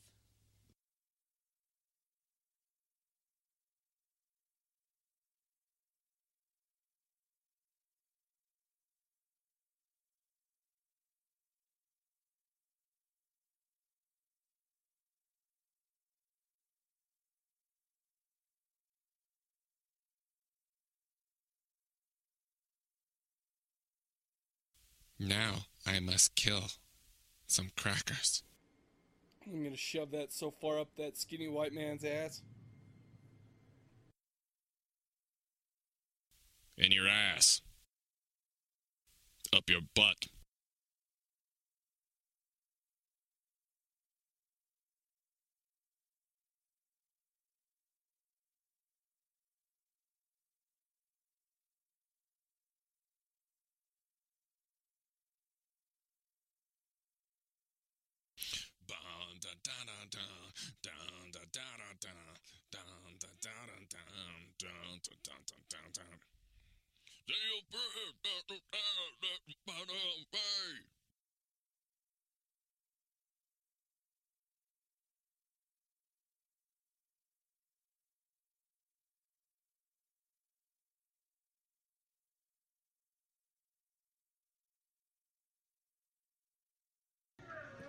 Now I must kill some crackers. I'm gonna shove that so far up that skinny white man's ass. In your ass. Up your butt.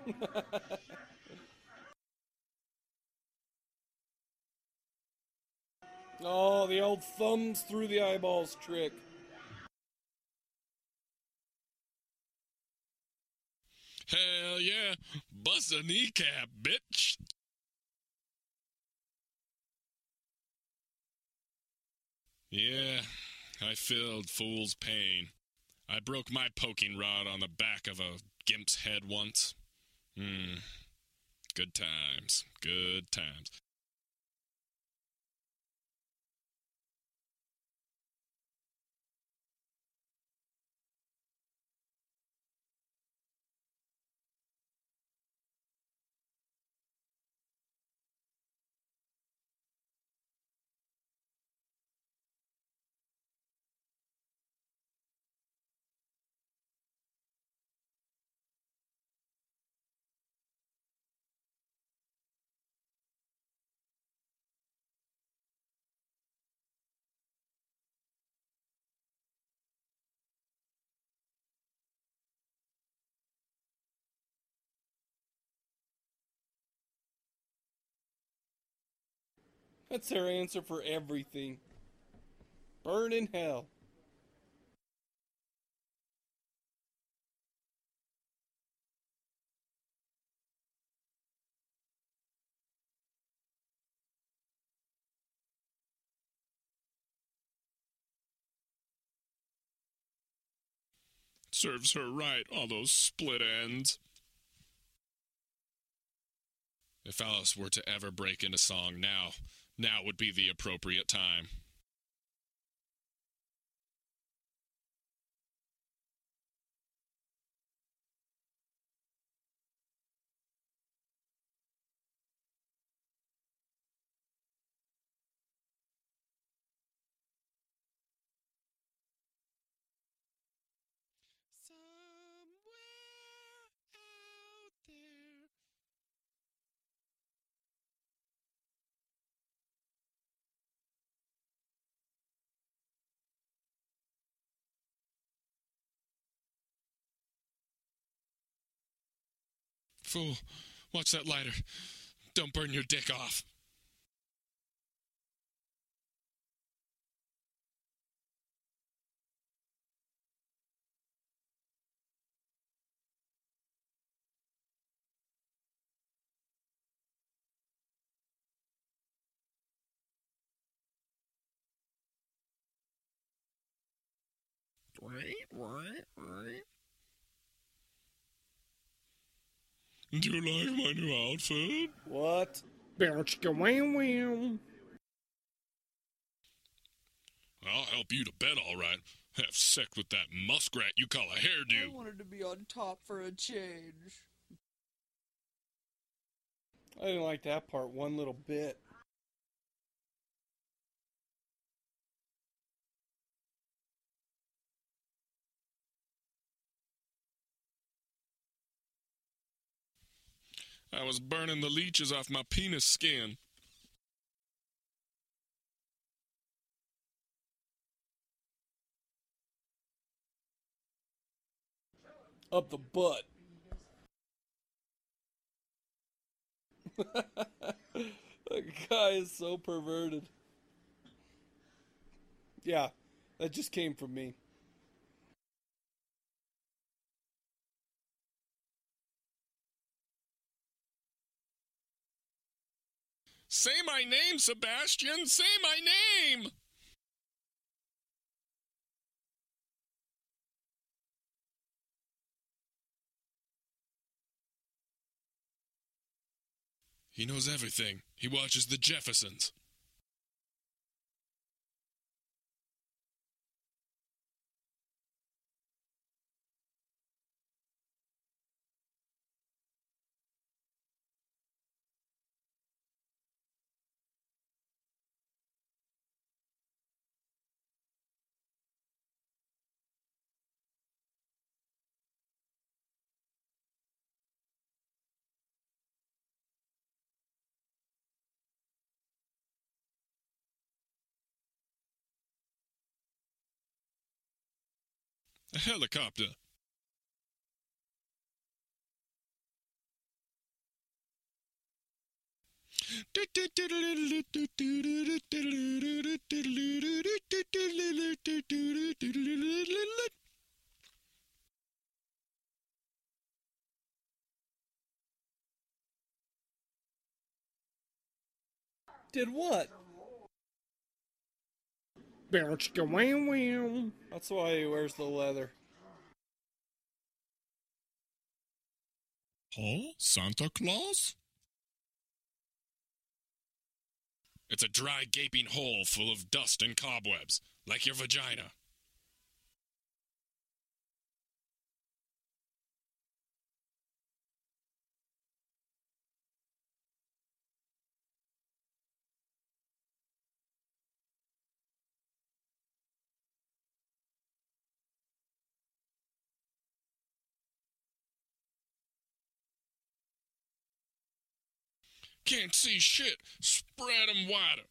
Oh, the old thumbs through the eyeballs trick. Hell yeah. Bust a kneecap, bitch. Yeah, I filled fool's pain. I broke my poking rod on the back of a gimp's head once. Good times. Good times. That's their answer for everything. Burn in hell. Serves her right, all those split ends. If Alice were to ever break into song now would be the appropriate time. Somewhere out there. Fool, watch that lighter. Don't burn your dick off. Do you like my new outfit? What? Bow-chicka-wow-wow. I'll help you to bed, all right. Have sex with that muskrat you call a I hairdo. wanted to be on top for a change. I didn't like that part one little bit. I was burning the leeches off my penis skin. Up the butt. That guy is so perverted. Yeah, that just came from me. Say my name, Sebastian! Say my name! He knows everything. He watches the Jeffersons. A helicopter. Did what? That's why he wears the leather. Huh? Santa Claus? It's a dry, gaping hole full of dust and cobwebs, like your vagina. Can't see shit. Spread 'em wider.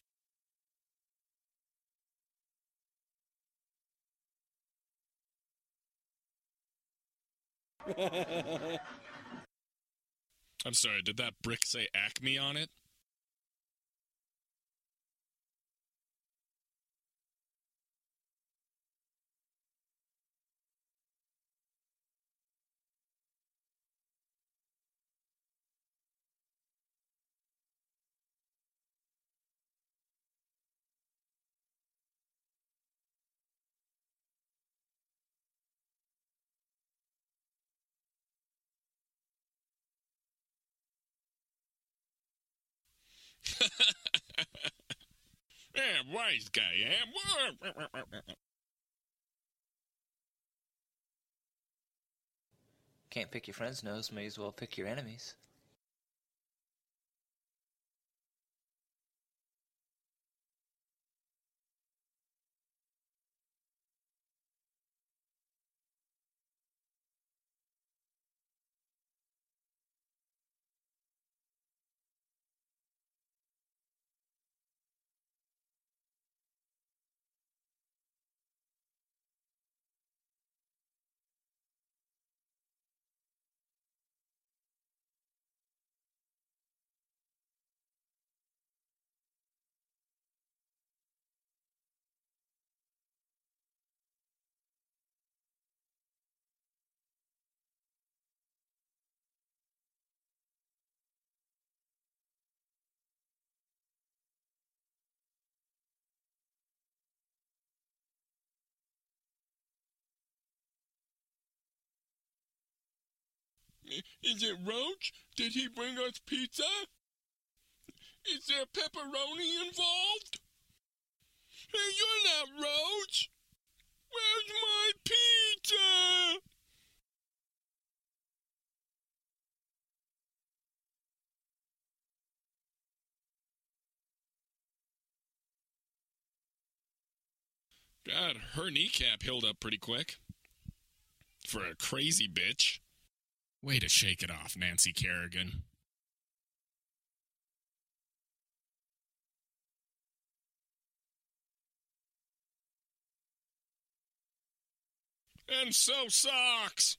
I'm sorry, did that brick say Acme on it? Yeah, wise guy, yeah. Can't pick your friend's nose, may as well pick your enemies. Is it Roach? Did he bring us pizza? Is there pepperoni involved? Hey, you're not Roach! Where's my pizza? God, her kneecap healed up pretty quick. For a crazy bitch. Way to shake it off, Nancy Kerrigan. And so socks!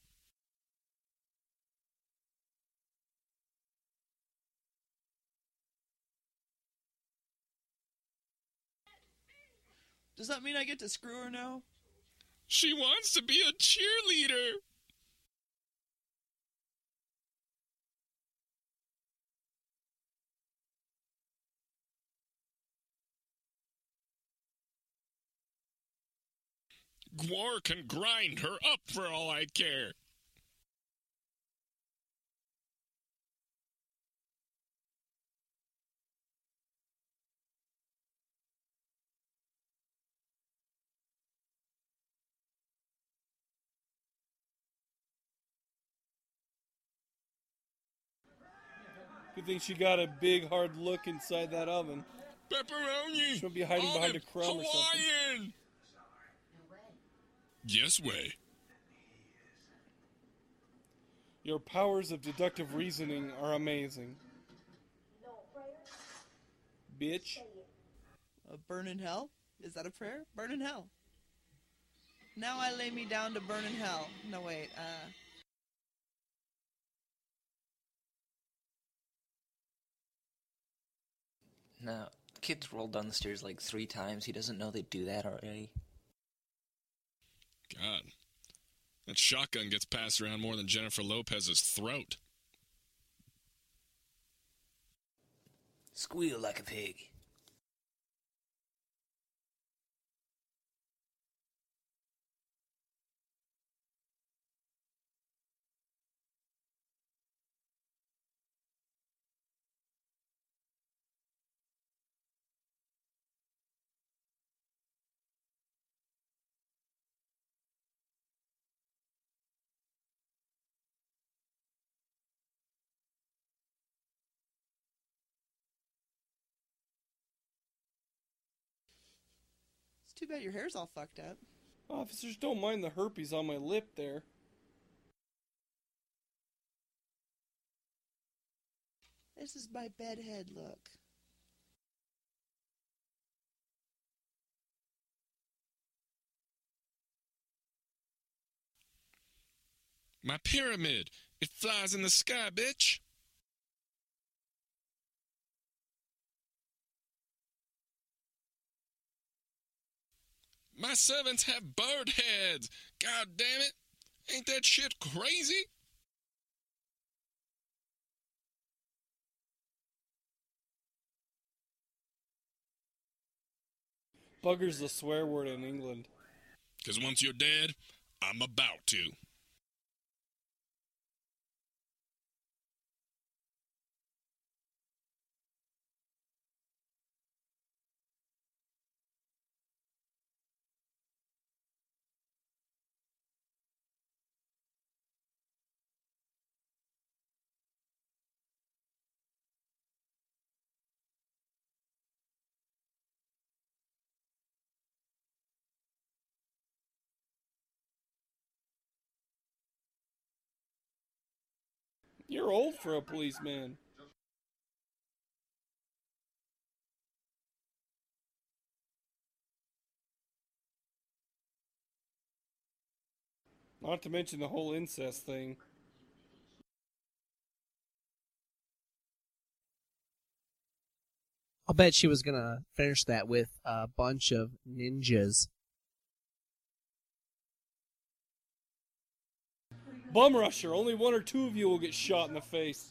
Does that mean I get to screw her now? She wants to be a cheerleader! Gwar can grind her up for all I care. Good thing she got a big hard look inside that oven. Pepperoni! She'll be hiding behind a crumb or something. Hawaiian! Yes way. Your powers of deductive reasoning are amazing. Bitch. Burn in hell? Is that a prayer? Burn in hell. Now I lay me down to burn in hell. No, wait, No, kid's rolled down the stairs like 3 times. He doesn't know they do that already. God. That shotgun gets passed around more than Jennifer Lopez's throat. Squeal like a pig. It's too bad your hair's all fucked up. Officers don't mind the herpes on my lip there. This is my bedhead look. My pyramid! It flies in the sky, bitch! My servants have bird heads! God damn it! Ain't that shit crazy? Bugger's the swear word in England. 'Cause once you're dead, I'm about to. You're old for a policeman. Not to mention the whole incest thing. I'll bet she was gonna finish that with a bunch of ninjas. Bum rusher, only 1 or 2 of you will get shot in the face.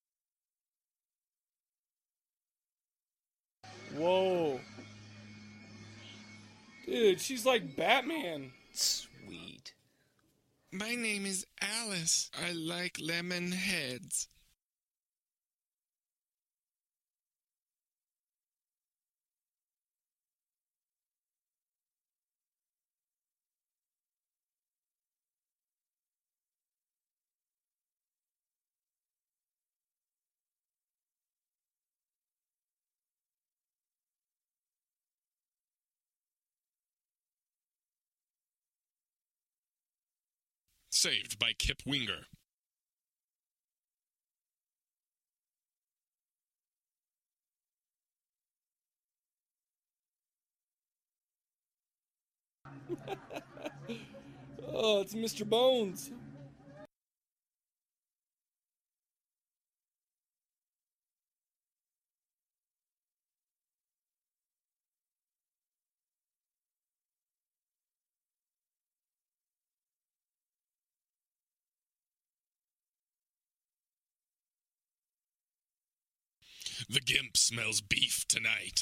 Whoa. Dude, she's like Batman. Sweet. My name is Alice. I like lemon heads. Saved by Kip Winger. Oh, it's Mr. Bones. The Gimp smells beef tonight.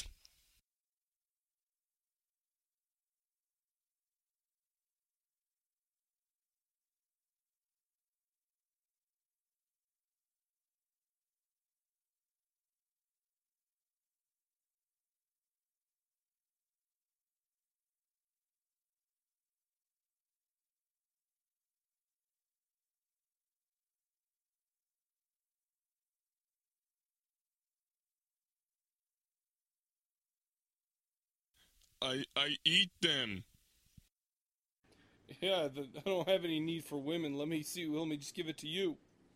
I eat them. Yeah, I don't have any need for women. Let me see. Let me just give it to you.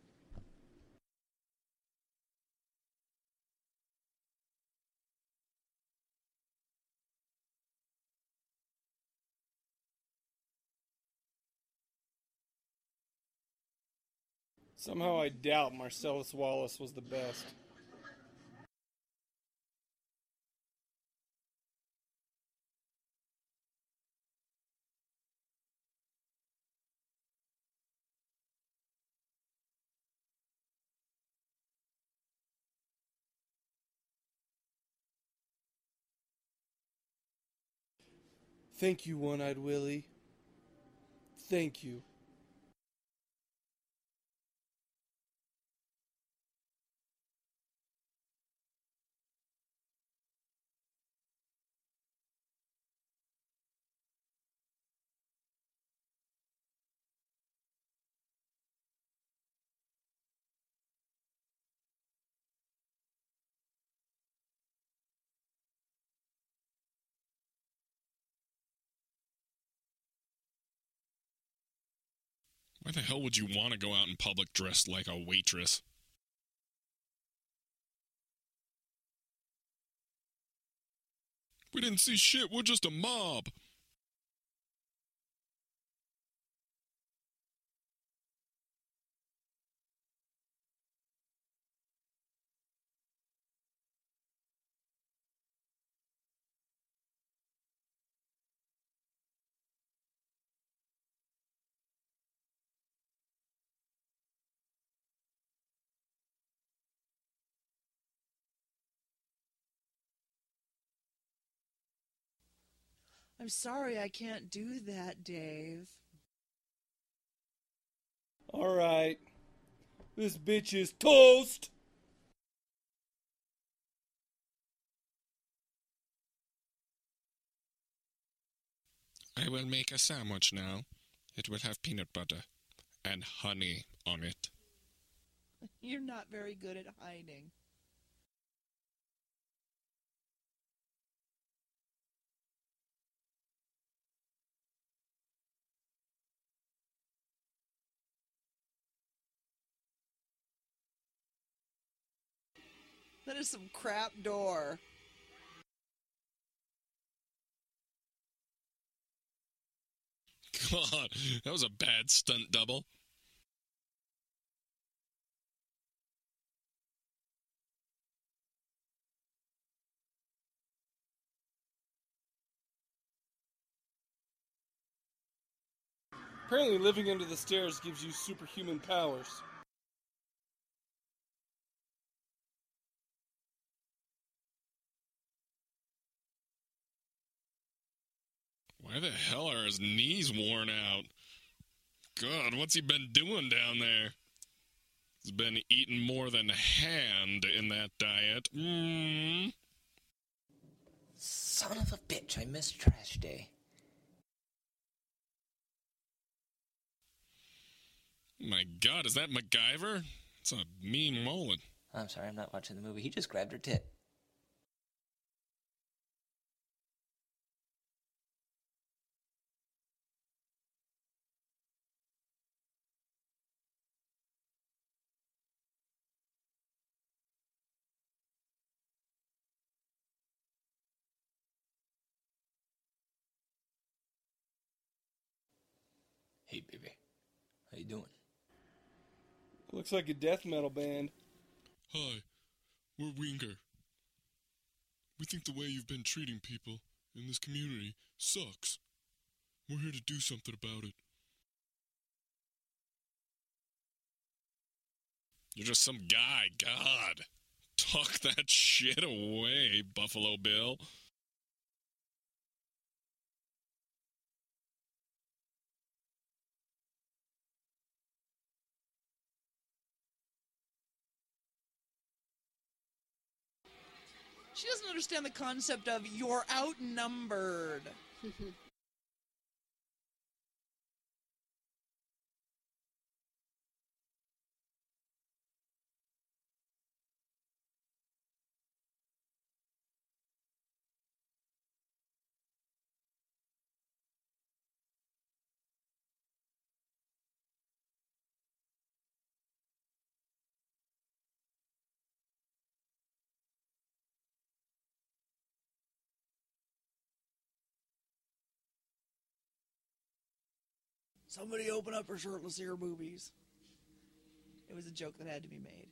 Somehow I doubt Marcellus Wallace was the best. Thank you, One-Eyed Willie. Thank you. Why the hell would you want to go out in public dressed like a waitress? We didn't see shit, we're just a mob. I'm sorry I can't do that, Dave. Alright. This bitch is toast! I will make a sandwich now. It will have peanut butter and honey on it. You're not very good at hiding. That is some crap door. God, that was a bad stunt double. Apparently living under the stairs gives you superhuman powers. Why the hell are his knees worn out? God, what's he been doing down there? He's been eating more than hand in that diet. Son of a bitch, I missed trash day. My God, is that MacGyver? It's a mean mullet. I'm sorry, I'm not watching the movie. He just grabbed her tit. Hey, baby. How you doing? Looks like a death metal band. Hi, we're Winger. We think the way you've been treating people in this community sucks. We're here to do something about it. You're just some guy, God. Tuck that shit away, Buffalo Bill. She doesn't understand the concept of you're outnumbered. Somebody open up her shirtless ear boobies. It was a joke that had to be made.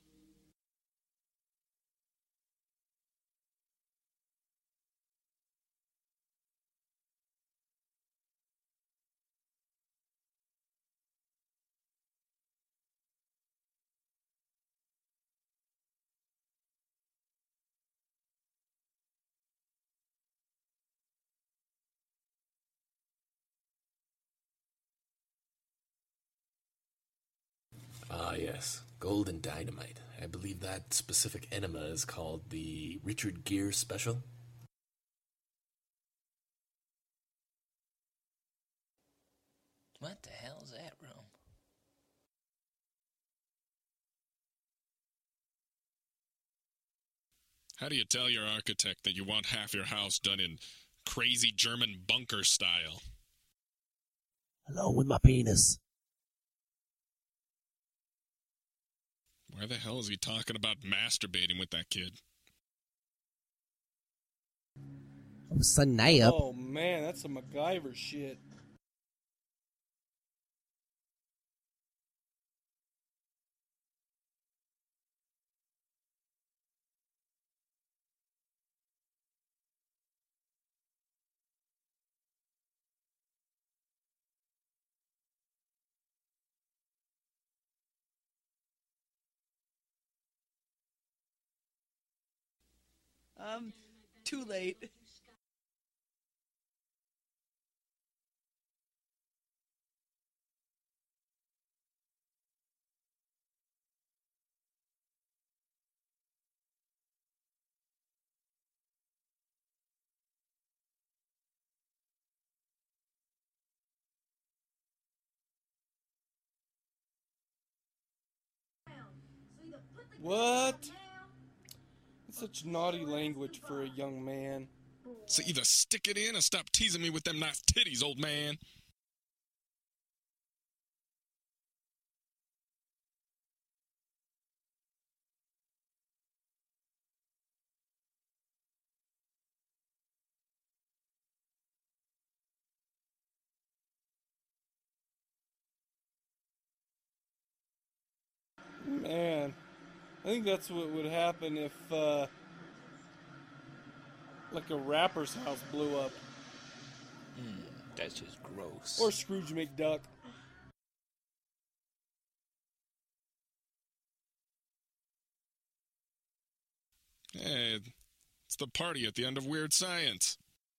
Ah, yes. Golden dynamite. I believe that specific enema is called the Richard Gere Special. What the hell is that room? How do you tell your architect that you want half your house done in crazy German bunker style? Along with my penis. Why the hell is he talking about masturbating with that kid? Oh, snap. Oh man, that's some MacGyver shit. Too late. What? That's such naughty language for a young man. So either stick it in or stop teasing me with them nice titties, old man. Man, I think that's what would happen if, like a rapper's house blew up. That's just gross. Or Scrooge McDuck. Hey, it's the party at the end of Weird Science.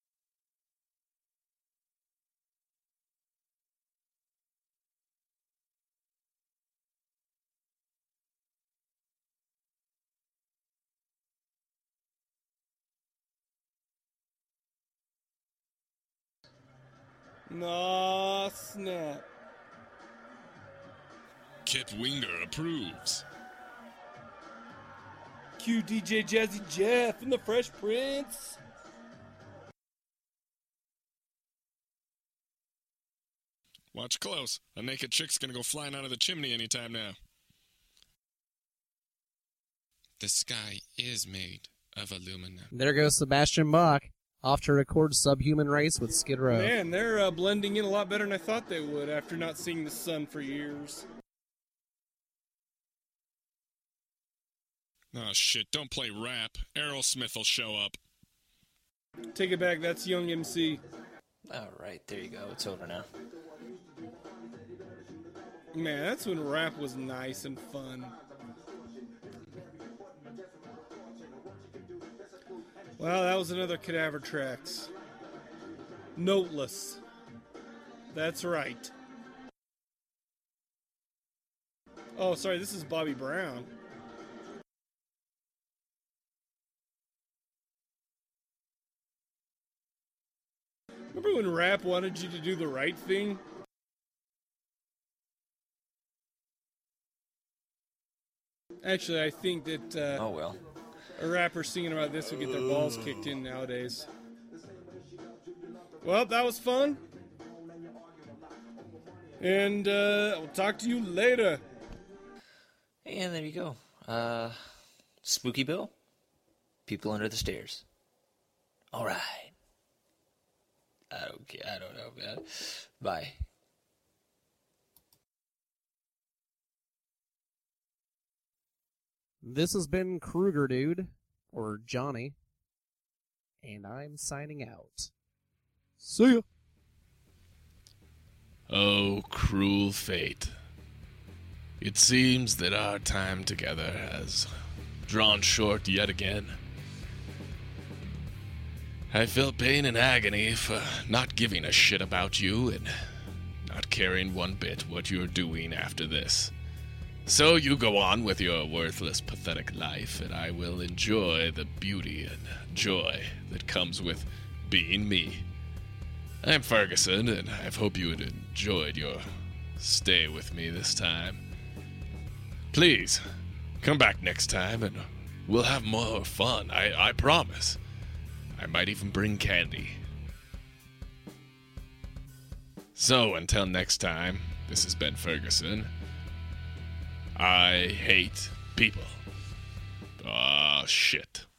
Nah, snap. Kip Winger approves. Cue DJ Jazzy Jeff and the Fresh Prince. Watch close. A naked chick's gonna go flying out of the chimney anytime now. The sky is made of aluminum. There goes Sebastian Bach, off to record Subhuman Race with Skid Row. Man, they're blending in a lot better than I thought they would after not seeing the sun for years. Oh shit, don't play rap. Aerosmith will show up. Take it back, that's Young MC. Alright, there you go. It's over now. Man, that's when rap was nice and fun. Well, that was another Cadaver Tracks. Noteless. That's right. Oh, sorry, this is Bobby Brown. Remember when rap wanted you to do the right thing? Actually, I think that Oh well. a rapper singing about this would get their balls kicked in nowadays. Well, that was fun. And I'll talk to you later. And there you go. Spooky Bill. People Under the Stairs. Alright. I don't know, man. Bye. This has been Kruger Dude, or Johnny, and I'm signing out. See ya! Oh, cruel fate. It seems that our time together has drawn short yet again. I felt pain and agony for not giving a shit about you and not caring one bit what you're doing after this. So you go on with your worthless, pathetic life, and I will enjoy the beauty and joy that comes with being me. I'm Ferguson, and I hope you had enjoyed your stay with me this time. Please, come back next time, and we'll have more fun, I promise. I might even bring candy. So, until next time, this has been Ferguson. I hate people. Ah, shit.